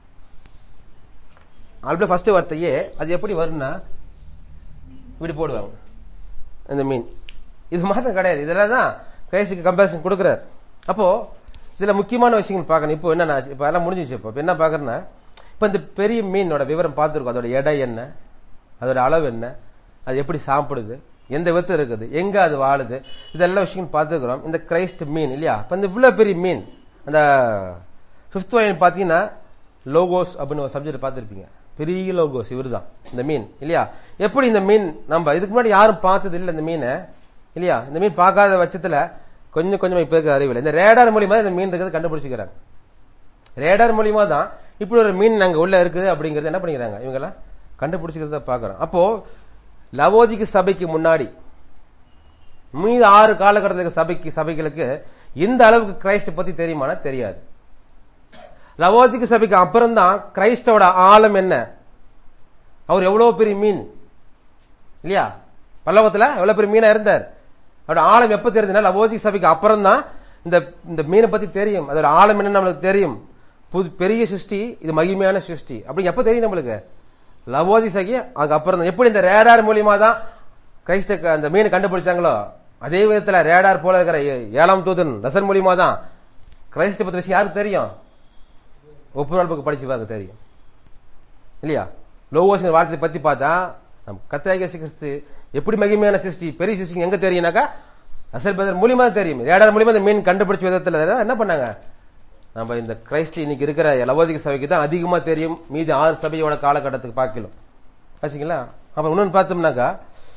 அல்பே ஃபர்ஸ்ட் வார்த்தையே அது எப்படி வரும்னா இப்படி போடுவாங்க இந்த மீன். இது மாத்திரம் கிடையாது, இதெல்லாம் தான் கிரைஸ்டுக்கு கம்பேரிசன் கொடுக்கிறார். அப்போ இதுல முக்கியமான விஷயங்கள் பார்க்கணும். இப்போ என்ன இப்ப எல்லாம் முடிஞ்சிச்சு. இப்போ என்ன பாக்குறேன்னா இப்ப இந்த பெரிய மீனோட விவரம் பார்த்துருக்கோம். அதோட எடை என்ன, அதோட அளவு என்ன, அது எப்படி சாப்பிடுது, எந்த விதத்தில் இருக்குது, எங்க அது வாழுது, இதெல்லாம் விஷயம் பார்த்துக்கிறோம். இந்த கிரைஸ்ட் மீன் இல்லையா. இப்ப இந்த இவ்வளவு பெரிய மீன் அந்த 5th பாத்தீங்கன்னா லோகோஸ் அப்படின்னு ஒரு சப்ஜெக்ட் பார்த்திருப்பீங்க. பெரிய லோகோஸ் இவருதான் இந்த மீன் இல்லையா. எப்படி இந்த மீன் நம்ம இதுக்கு முன்னாடி யாரும் பார்த்தது இல்லை இந்த மீனை இல்லையா. இந்த மீன் பார்க்காத பட்சத்துல கொஞ்சம் கொஞ்சம் இப்ப இருக்க அறிவில்லை. இந்த ரேடார் மூலியமா இந்த மீன் இருக்கிறது கண்டுபிடிச்சிக்கிறாங்க. ரேடார் மூலியமா தான் இப்படி ஒரு மீன் அங்க உள்ள இருக்குது அப்படிங்கறது என்ன பண்ணிக்கிறாங்க இவங்க எல்லாம் கண்டுபிடிச்சிக்கிறத பாக்குறோம். அப்போ லவோதிக்கு சபைக்கு முன்னாடி மீது 6 காலகட்டத்துக்கு சபைகளுக்கு இந்த அளவுக்கு கிரைஸ்ட் பத்தி தெரியுமானா தெரியாது. லவோதிக்கு சபைக்கு அப்புறம் தான் கிரைஸ்டோட ஆழம் என்ன, அவர் எவ்வளவு பெரிய மீன் இல்லையா, பல்லவத்துல எவ்வளவு பெரிய மீனா இருந்தார். அவரோட ஆழம் எப்ப தெரியுதுன்னா லவோதிக்கு சபைக்கு அப்புறம் தான் இந்த மீனை பத்தி தெரியும். அதோட ஆழம் என்ன நம்மளுக்கு தெரியும். பெரிய சிருஷ்டி, இது மகிமையான சிருஷ்டி அப்படி எப்ப தெரியும் நம்மளுக்கு, லவோதி சகி அதுக்கு அப்புறம் தான். எப்படி இந்த ரேடார் மூலியமா தான் கிரைஸ்ட அந்த மீனை கண்டுபிடிச்சாங்களோ அதே விதத்துல ரேடார் போல இருக்கிற 7ஆம் தூதன் ரசன் மூலியமா தான் கிரைஸ்ட பத்தி விஷயம் யாருக்கு தெரியும், ஒப்புரல் புக் படிச்சு பார்க்க தெரியும் இல்லையா. லோவோஸ் வார்த்தை பத்தி பார்த்தா கர்த்தராகிய இயேசு கிறிஸ்து எப்படி மகிமையான சிருஷ்டி பெரிய சிருஷ்டி எங்க தெரியும்னாக்கா ரசல் பிரதர் மூலியமா தெரியும். ரேடார் மூலியமா இந்த மீன் கண்டுபிடிச்ச விதத்துல என்ன பண்ணாங்க, நம்ம இந்த கிரைஸ்ட் இன்னைக்கு இருக்கிற லவோதிக சபைக்கு தான் அதிகமா தெரியும் மீதி 6 சபையோட காலகட்டத்துக்கு பார்க்கலாம் ஆச்சுங்களா. அப்புறம் இன்னொன்னு பார்த்தோம்னாக்கா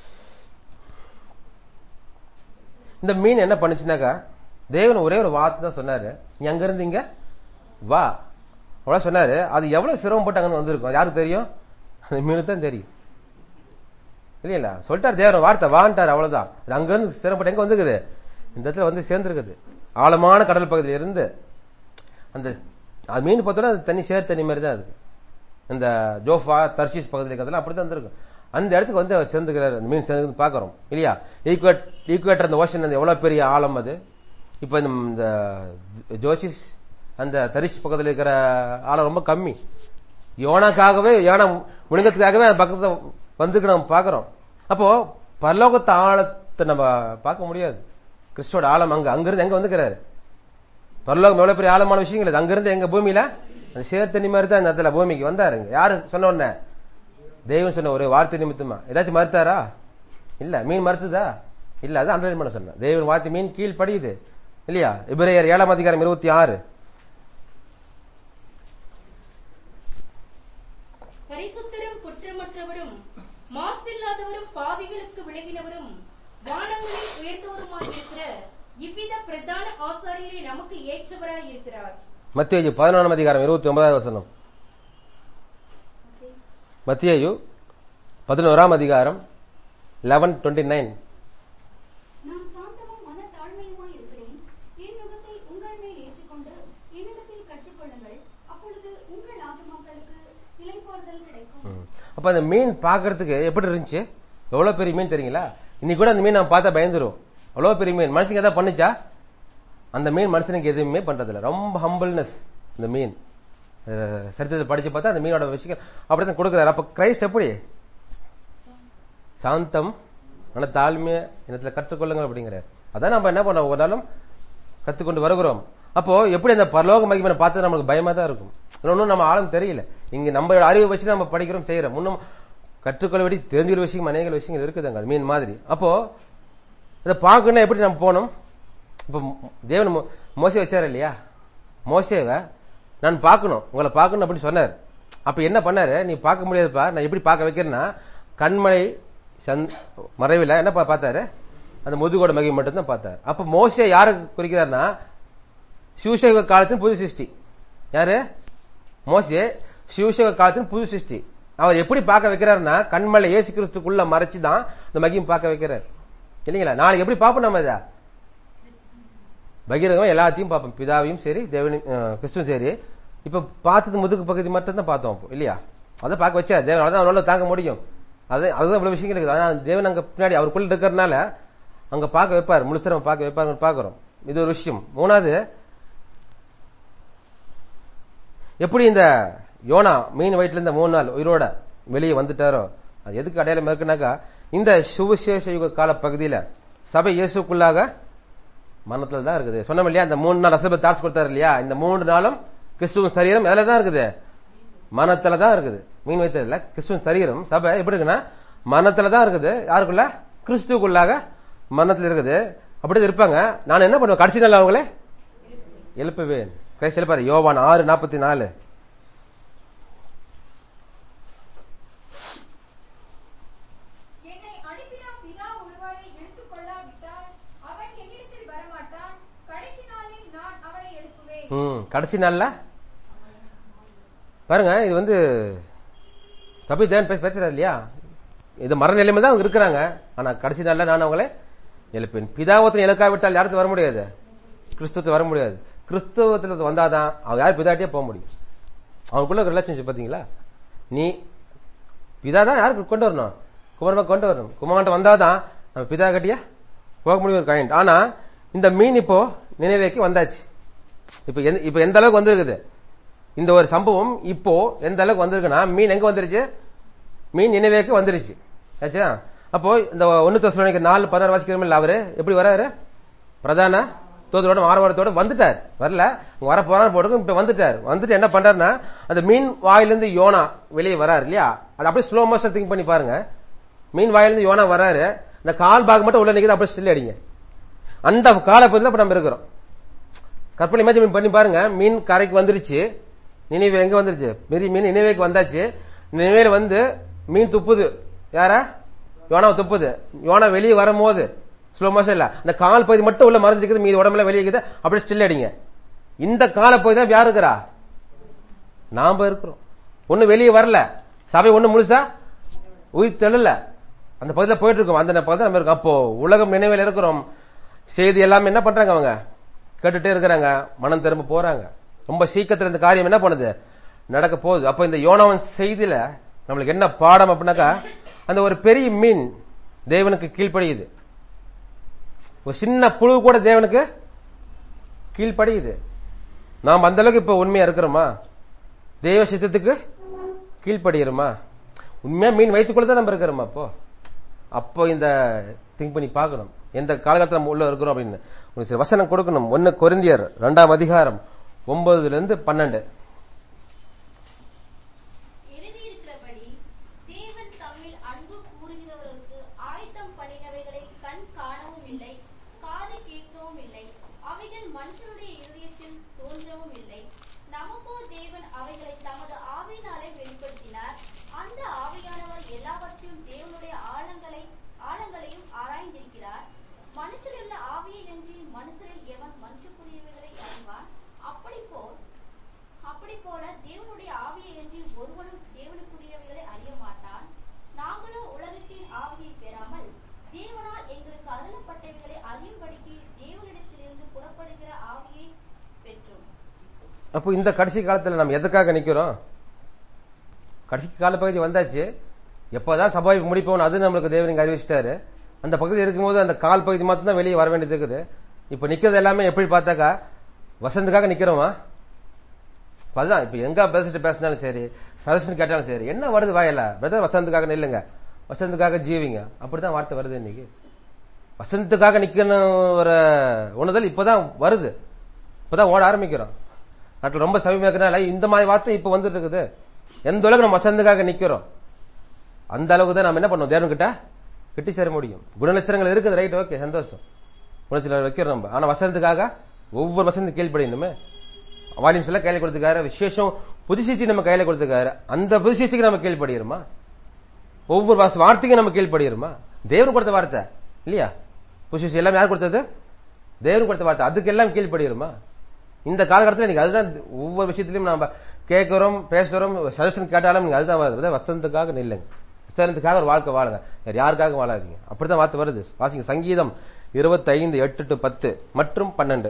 இந்த மீன் என்ன பண்ணுச்சுனாக்கா தேவன் ஒரே ஒரு வார்த்தை தான் சொன்னாரு, நீ அங்க இருந்து இங்க வா அவ்வளவு சொன்னாரு. அது எவ்வளவு சிரமப்பட்டு அங்க வந்திருக்கும் யாருக்கு தெரியும், அந்த மீனு தான் தெரியும் இல்லையா. சொல்லிட்டாரு தேவன் வார்த்தை வான்ட்டாரு அவ்வளவுதான். அது அங்க இருந்து சிரமப்பட்டு எங்க வந்துருக்குது, இந்த இடத்துல வந்து சேர்ந்துருக்குது ஆழமான கடல் பகுதியில இருந்து. அந்த மீன் பார்த்தோன்னா அது தண்ணி சேர் தண்ணி மாதிரி தான் இருக்கு. இந்த ஜோஃபா தர்ஷீஸ் பகுதியில் இருக்கிறதுலாம் அப்படித்தான் இருந்திருக்கும். அந்த இடத்துக்கு வந்து அவர் சேர்ந்துக்கிறாரு, அந்த மீன் சேர்ந்து பாக்குறோம் இல்லையா. ஈக்குவேட்டர் அந்த ஓஷன் அந்த எவ்வளவு பெரிய ஆழம் அது. இப்ப இந்த ஜோசிஸ் அந்த தரிஷ் பக்கத்தில் இருக்கிற ஆழம் ரொம்ப கம்மி. யோனாக்காகவே யோனா முழுங்கத்துக்காகவே அந்த பக்கத்துல வந்துருக்கு நம்ம பாக்குறோம். அப்போ பரலோகத்து ஆழத்தை நம்ம பார்க்க முடியாது. கிறிஸ்துவோட ஆழம் அங்கிருந்து எங்க வந்துக்கிறாரு, பரலோகம் எவ்வளவு பெரிய ஆழமான விஷயங்கள் இது. அங்கிருந்து எங்க பூமியில அந்த சேர் தண்ணி மாதிரி தான் இந்த இடத்துல பூமிக்கு வந்தாருங்க. யாரு சொன்ன உடனே தெய்வம் சொன்ன ஒரு வார்த்தை நிமித்தமா ஏதாச்சும் மறுத்தாரா, இல்ல. மீன் மறுத்துதா, இல்ல. அது அண்டர்லைன் பண்ண சொன்ன தெய்வன் வார்த்தை மீன் கீழ் படியுது இல்லையா. எபிரேயர் 7ஆம் அதிகாரம் 26 பரிசுத்தரும் குற்றமற்றவரும் மாசில்லாதவரும் பாவிகளுக்கு விலகினவரும் வானங்களில் உயர்ந்தவருமாய் இருக்கிற இவ்வித பிரதான ஆசாரியரை நமக்கு ஏற்றவராய் இருக்கிறார். மத்தேயு 11ஆம் அதிகாரம் 29வது வசனம். மத்தேயு 11ஆம் அதிகாரம் 11:29. நான் சாந்தமும் மனத்தாழ்மையுமாய் இருக்கிறேன். என் நுகத்தை உங்கள் மேல் ஏற்றுக்கொண்டு என்னிடத்தில் கற்றுக்கொள்ளுங்கள், அப்பொழுது உங்கள் ஆத்துமாக்களுக்கு இளைப்பாறுதல் கிடைக்கும். அப்ப அந்த மீன் பாக்குறதுக்கு எப்படி இருந்துச்சு, எவ்வளவு பெரிய மீன் தெரியுங்களா. இன்னைக்கு கூட அந்த மீன் நம்ம பார்த்தா பயந்துரும். அவ்வளவு பெரிய மீன் மனுஷங்க ஏதாவது பண்ணுச்சா, அந்த மீன் மனுஷனுக்கு எதுவுமே பண்றதில்ல. ரொம்ப ஹம்பிள்னஸ் இந்த மீன். சரித்திரத்தை படிச்சு பார்த்தா அந்த மீனோட விஷயம் அப்படித்தான் கொடுக்குறாரு. அப்ப கிரைஸ்ட் எப்படி சாந்தம் ஆனா தாழ்மைய இடத்துல கற்றுக்கொள்ளுங்க அப்படிங்கிறார். அதான் நம்ம என்ன பண்ணோம், ஒரு நாளும் கத்துக்கொண்டு வருகிறோம். அப்போ எப்படி அந்த பரலோக மகிமை பார்த்து நம்மளுக்கு பயமா தான் இருக்கும். ஒன்னும் நம்ம ஆழம் தெரியல. இங்க நம்ம அறிவை வச்சு நம்ம படிக்கிறோம் செய்யறோம். இன்னும் கற்றுக்கொள்ள வேண்டி தெரிஞ்சுக்கிற விஷயம் அநேக விஷயங்கள் இருக்குதுங்க மீன் மாதிரி. அப்போ அதை பார்க்கணும் எப்படி நம்ம போகணும். இப்ப தேவன் மோசே வச்சாரு இல்லையா, மோசேவை நான் பார்க்கணும் உங்களை பார்க்கணும் அப்படின்னு சொன்னார். அப்ப என்ன பண்ணாரு, நீ பார்க்க முடியாதுப்பா, நான் எப்படி பார்க்க வைக்கிறேன்னா கண்மலை மறைவில் என்ன பார்த்தாரு, அந்த முதுகோட மகிமை மட்டும் தான் பார்த்தாரு. அப்ப மோசே யாரு குறிக்கிறார்னா சிவசேக காலத்தின் புது சிருஷ்டி. யாரு மோசே, சிவசேக காலத்தின் புது சிருஷ்டி. அவர் எப்படி பார்க்க வைக்கிறாருன்னா கண்மலை இயேசு கிறிஸ்துக்குள்ள மறைச்சுதான் இந்த மகிமை பார்க்க வைக்கிறார் இல்லைங்களா. நாளைக்கு எப்படி பார்ப்போம் நம்ம இதை பகிரங்கமா எல்லாத்தையும் பார்ப்போம், பிதாவையும் சரி தேவனையும் கிறிஸ்துவும் சரி. இப்ப பார்த்தது முதுகு பகுதி மட்டும் தான் பார்த்தோம் இல்லையா. அதை பார்க்க வச்சா தேவன் அதான் அவனால தாங்க முடியும். அதுதான் இவ்வளவு விஷயங்கள் இருக்குது. ஆனா தேவன் அங்க பின்னாடி அவருக்குள்ள இருக்கிறதுனால அங்க பார்க்க வைப்பார், முழுசா பார்க்க வைப்பாரு பாக்குறோம். இது ஒரு விஷயம். மூணாவது, எப்படி இந்த யோனா மீன் வயிற்றுல இருந்த 3 நாள் உயிரோட வெளியே வந்துட்டாரோ அது எதுக்கு அடையாளம் இருக்குனாக்கா இந்த சுவிசேஷ யுக கால பகுதியில சபை இயேசுக்குள்ளாக மரணத்துல தான் இருக்குது. சொன்னோம் இல்லையா, அந்த 3 நாள் அசப தாட்ஸ் கொடுத்தாரு இல்லையா, இந்த 3 நாளும் கிறிஸ்துவின் சரீரம் எதுல தான் இருக்குது, மரணத்துல தான் இருக்குது. மீன் வைத்ததுல கிறிஸ்துவின் சரீரம் சபை எப்படி இருக்குன்னா மரணத்துல தான் இருக்குது. யாருக்குள்ள, கிறிஸ்துக்குள்ளாக மரணத்துல இருக்குது. அப்படிதான் இருப்பாங்க. நான் என்ன பண்ணுவேன், கடைசி நாள் அவங்களே எழுப்புவேன். கிறிஸ்து எழுப்பாரு. யோவான் 6:44. கடைசி நாள்ல பாருங்க, இது வந்து தப்பி தேவன் பேசுறாரு இல்லையா, இது மரண நிலைமை தான் அவங்க இருக்கிறாங்க. ஆனா கடைசி நாள்ல நான் அவங்களை எழுப்பேன். பிதாவத்தின் இலக்காவிட்டால் யாருக்கு வர முடியாது, கிறிஸ்துவத்தை வர முடியாது. கிறிஸ்துவத்துல வந்தாதான் அவங்க யார் பிதாட்டியே போக முடியும். அவங்களுக்குள்ள ரிலேஷன்ஷிப் பாத்தீங்களா, நீ பிதா தான் யாருக்கு கொண்டு வரணும், குமாரமா கொண்டு வரணும். குமார்ட்ட வந்தாதான் நம்ம பிதா கட்டியா போக முடியும் ஒரு காயின். ஆனா இந்த மீன் இப்போ நினைவேக்கு வந்தாச்சு. இப்ப எந்த அளவுக்கு வந்திருக்குது இந்த ஒரு சம்பவம், இப்போ எந்த அளவுக்கு வந்திருக்குன்னா, மீன் எங்க வந்துருச்சு, மீன் நினைவேக்கு வந்துருச்சு. ஆச்சா? அப்போ இந்த 1 தெசலோனிக்கர் 4:16 வாசிக்கிறோம். அவரு எப்படி வராரு, பிரதான தூதரோட ஆரவாரத்தோட வந்துட்டார். வரல, வர போறான்னு போட்டு இப்ப வந்துட்டார். வந்துட்டு என்ன பண்றாருன்னா, அந்த மீன் வாயிலிருந்து யோனா வெளியே வராரு இல்லையா, அது அப்படியே ஸ்லோ மோஷன் திங்க் பண்ணி பாருங்க. மீன் வாயிலிருந்து யோனா வராரு, இந்த கால் பாகம் மட்டும் உள்ள நிக்குது, அப்படியே ஸ்டில் அடிங்க. அந்த காலப்பகுதியில் இப்ப நம்ம இருக்கிறோம். கற்பனை இமேஜின் பண்ணி பாருங்க. மீன் கரைக்கு வந்துருச்சு, நினைவு எங்க வந்துருச்சு, மீன் நினைவேக்கு வந்தாச்சு. நினைவேல வந்து மீன் துப்புது, யார யோனாவை துப்புது. யோனா வெளியே வரும்போது ஸ்லோ மோஷன் இல்ல, அந்த கால் பகுதி மட்டும் உள்ள மறைஞ்சிருக்குது, மீது உடம்புல வெளியே இருக்குது, அப்படியே ஸ்டில் அடிங்க. இந்த கால பகுதி தான் யாரு இருக்கிறா, நாம இருக்கிறோம். ஒண்ணு வெளியே வரல, சபை ஒண்ணு முழுசா உயிர் தெழல, அந்த பகுதியில் போயிட்டு இருக்கோம். அந்த பகுதியில் நம்ம இருக்கோம். அப்போ உலகம் நினைவில் இருக்கிறோம். செய்தி எல்லாமே என்ன பண்றாங்க, அவங்க கேட்டுட்டே இருக்கிறாங்க, மனம் திரும்ப போறாங்க. ரொம்ப சீக்கிரத்தில் இந்த காரியம் என்ன பண்ணுது, நடக்க போகுது. அப்ப இந்த யோனாவின் செய்தியில நம்மளுக்கு என்ன பாடம் அப்படின்னாக்கா, அந்த ஒரு பெரிய மீன் தேவனுக்கு கீழ்ப்படியுது, ஒரு சின்ன புழு கூட தேவனுக்கு கீழ்ப்படியுது. நாம் அந்த அளவுக்கு இப்ப உண்மையா இருக்கிறோமா, தேவ சித்தத்துக்கு கீழ்ப்படுகிறோமா, உண்மையா மீன் வைத்துக்கொள்ளதான் நம்ம இருக்கிறோமா? அப்போ இந்த திங்க் பண்ணி பார்க்கணும், எந்த காலகட்டத்தில் நம்ம உள்ள இருக்கிறோம் அப்படின்னு. உங்களுக்கு சில வசனம் கொடுக்கணும். 1 கொரிந்தியர் 2ஆம் அதிகாரம் 9-12. எழுதியிருக்கிறபடி தேவன் தம்மில் அன்பு கூறுகிறவர்களுக்கு ஆயத்தம் பண்ணினவைகளை கண் காணவும் இல்லை, காது கேட்கவும் இல்லை, அவைகள் மனுஷனுடைய இருதயத்தில் தோன்றவும் இல்லை. நமக்கோ தேவன் அவைகளை தமது ஆவியினாலே வெளிப்படுத்தினார். அந்த ஆவியானவர் எல்லாவற்றையும் தேவனுடைய ஆழங்களையும் ஆராய்ந்திருக்கிறார். மனுஷரில் உள்ள ஆவியை அன்றி மனுஷரில் எவன் மனுஷக்குரியவைகளை அறிவான்? அப்படி போல தேவனுடைய ஆவியை அன்றி ஒருவனும் தேவனுக்குரியவைகளை அறிய மாட்டான். நாங்களோ உலகத்தின் ஆவியை பெறாமல் தேவனால் எங்களுக்கு அருளப்பட்டவைகளை அறியும்படிக்கு தேவனிடத்திலிருந்து புறப்படுகிற ஆவியை பெற்றோம். அப்போ இந்த கடைசி காலத்துல நம்ம எதுக்காக நிக்கிறோம்? கடைசி கால பகுதி வந்தாச்சு. எப்பதான் சபை முடிப்போம் அது நம்மளுக்கு தேவன் அறிவிச்சிட்டாரு. அந்த பகுதி இருக்கும்போது அந்த கால் பகுதி மட்டும் தான் வெளியே வர வேண்டியது இருக்குது. இப்ப நிக்கிறது எல்லாமே எப்படி பார்த்தாக்கா வசந்துக்காக நிக்கிறோமா? அதுதான் இப்ப எங்க பேசினாலும் சரி, சஜஷன் கேட்டாலும் சரி, என்ன வருது வாயில பிரதர், வசந்துக்காக நில்லுங்க, வசந்துக்காக ஜீவிங்க, அப்படிதான் வார்த்தை வருது. இன்னைக்கு வசந்தத்துக்காக நிக்கணும் ஒரு உணர்தல் இப்பதான் வருது, இப்பதான் ஓட ஆரம்பிக்கிறோம். நாட்டில் ரொம்ப சமீபத்தினால இந்த மாதிரி வார்த்தை இப்ப வந்துட்டு இருக்குது. எந்த அளவுக்கு நம்ம வசந்துக்காக நிக்கிறோம் அந்த அளவுக்கு தான் நம்ம என்ன பண்ணுவோம், தேவன்கிட்ட கிட்டி சேர முடியும். குணலட்சணங்கள் இருக்குது, ரைட், ஓகே, சந்தோஷம், குணலட்சணம் வைக்கிறோம் நம்ம. ஆனா வசந்தத்துக்காக ஒவ்வொரு வசந்து கீழ்ப்படியணுமே. வால்யூம்ஸ் எல்லாம் கையில கொடுத்துக்காரு, விசேஷம் புது சிருஷ்டி நம்ம கையில கொடுத்துக்காரு, அந்த புது சிருஷ்டிக்கு நம்ம கீழ்ப்படியிருமா? ஒவ்வொரு வார்த்தைக்கும் நம்ம கீழ்ப்படியிருமா? தேவன் கொடுத்த வார்த்தை இல்லையா? புது சிருஷ்டி எல்லாம் யார் கொடுத்தது? தேவன் கொடுத்த வார்த்தை, அதுக்கு எல்லாம் கீழ்ப்படியிருமா? இந்த காலகட்டத்தில் நீங்க அதுதான் ஒவ்வொரு விஷயத்திலையும் நம்ம கேட்கிறோம், பேசுறோம், சஜஷன் கேட்டாலும் நீங்க அதுதான் வருது. வசந்தத்துக்காக நில்லுங்க, வசந்தத்துக்காக ஒரு வாழ்க்கை வாழுங்க, யாருக்காக வாழாதீங்க. அப்படித்தான் வார்த்தை வருது. வாசிங்க சங்கீதம் 25:8-10 மற்றும் 12.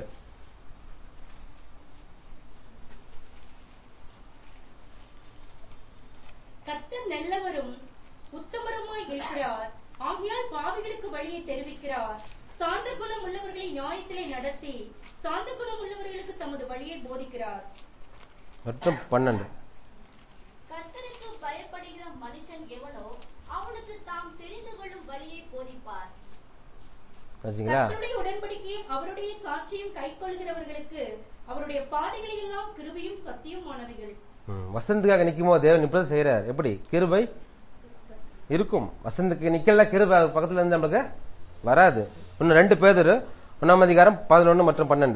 கர்த்தர் நல்லவரும் உத்தமருமாய் இருக்கிறார், ஆகையால் பாவிகளுக்கு வழியை தெரிவிக்கிறார். சாந்த குணம் உள்ளவர்களை நியாயத்திலே நடத்தி சாந்த குணம் உள்ளவர்களுக்கு தமது வழியை போதிக்கிறார். மற்றும் 12. கர்த்தருக்கு பயப்படுகிற மனுஷன் எவனோ அவனுக்கு தாம் தெரிந்து கொள்ளும் வழியை போதிப்பார். கர்த்தருடைய உடன்படிக்கையும் அவருடைய சாட்சியும் கைக்கொள்கிறவர்களுக்கு அவருடைய பாதைகளை எல்லாம் கிருபையும் சத்தியமானவைகள். வசந்துக்காக நிக்கும் போது தேவன் இப்படி செய்யறார். எப்படி கிருபை இருக்கும்? வசந்துக்கு நிக்கல கிருபை பக்கத்துல இருந்து நமக்கு வராது. இன்னும் 2 பேதுரு 1ஆம் அதிகாரம் 11 மற்றும் 12.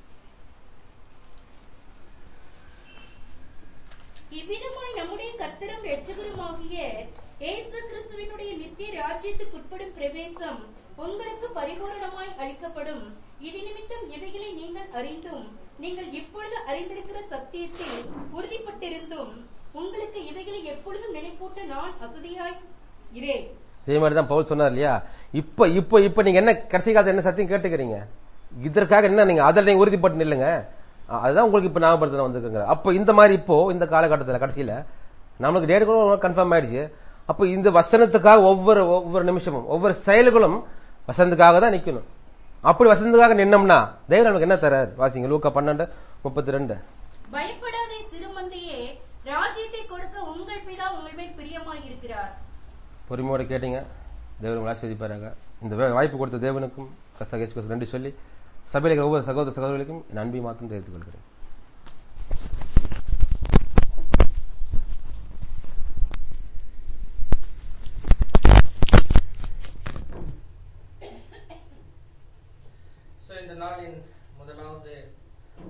இவ்விதமாய் நம்முடைய கர்த்தரும் இரட்சகருமாகிய இயேசு கிறிஸ்துவினுடைய நித்திய ராஜ்யத்துக்குட்படும் பிரவேசம் உங்களுக்கு பரிபூரணமாய் அளிக்கப்படும். இது நிமித்தம் இவைகளை நீங்கள் அறிந்தும் நீங்கள் இப்பொழுது அறிந்திருக்கிற சத்தியத்தில் உறுதிப்பட்டிருந்தும் உங்களுக்கு இவைகளை எப்பொழுதும் நினைப்பூட்ட நான் அசதியாய் இரேன். இதே மாதிரிதான் பவுல் சொன்னார் இல்லையா, இப்ப நீங்க என்ன கடைசி காலத்துல என்ன சத்தியம் கேட்டுக்கிறீங்க, இதற்காக என்ன நீங்க அதில் நீங்க உறுதிப்பட்டு நில்லுங்க, அதுதான் உங்களுக்கு இப்ப ஞாபகப்படுத்த வந்திருக்குங்க. அப்ப இந்த மாதிரி இப்போ இந்த காலகட்டத்தில் கடைசியில நம்மளுக்கு டேட் கூட கன்ஃபார்ம் ஆயிடுச்சு. அப்ப இந்த வசனத்துக்காக ஒவ்வொரு நிமிஷமும் ஒவ்வொரு செயல்களும் வசனத்துக்காக தான் நிக்கணும். அப்படி வசனத்துக்காக நின்னோம்னா தேவன் நமக்கு என்ன தரார்? வாசிங்க லூக்கா 12:32. பயப்படாதே சிறுமந்தையே, ராஜ்யத்தை கொடுக்க உங்கள் பிதா உங்கள் மேல் பிரியமாய் இருக்கிறார். பொறுமையோட கேட்டீங்க, தேவன் உங்களை ஆசீர்வதிப்பாராக. இந்த வாய்ப்பு கொடுத்த தேவனுக்கும் கர்த்தருக்கு நன்றி சொல்லி சபையில் ஒவ்வொரு சகோதர சகோதரிகளுக்கும் என் அன்பை மாத்திரம் தெரிவித்துக் கொள்கிறேன். இந்த நாளின் முதலாவது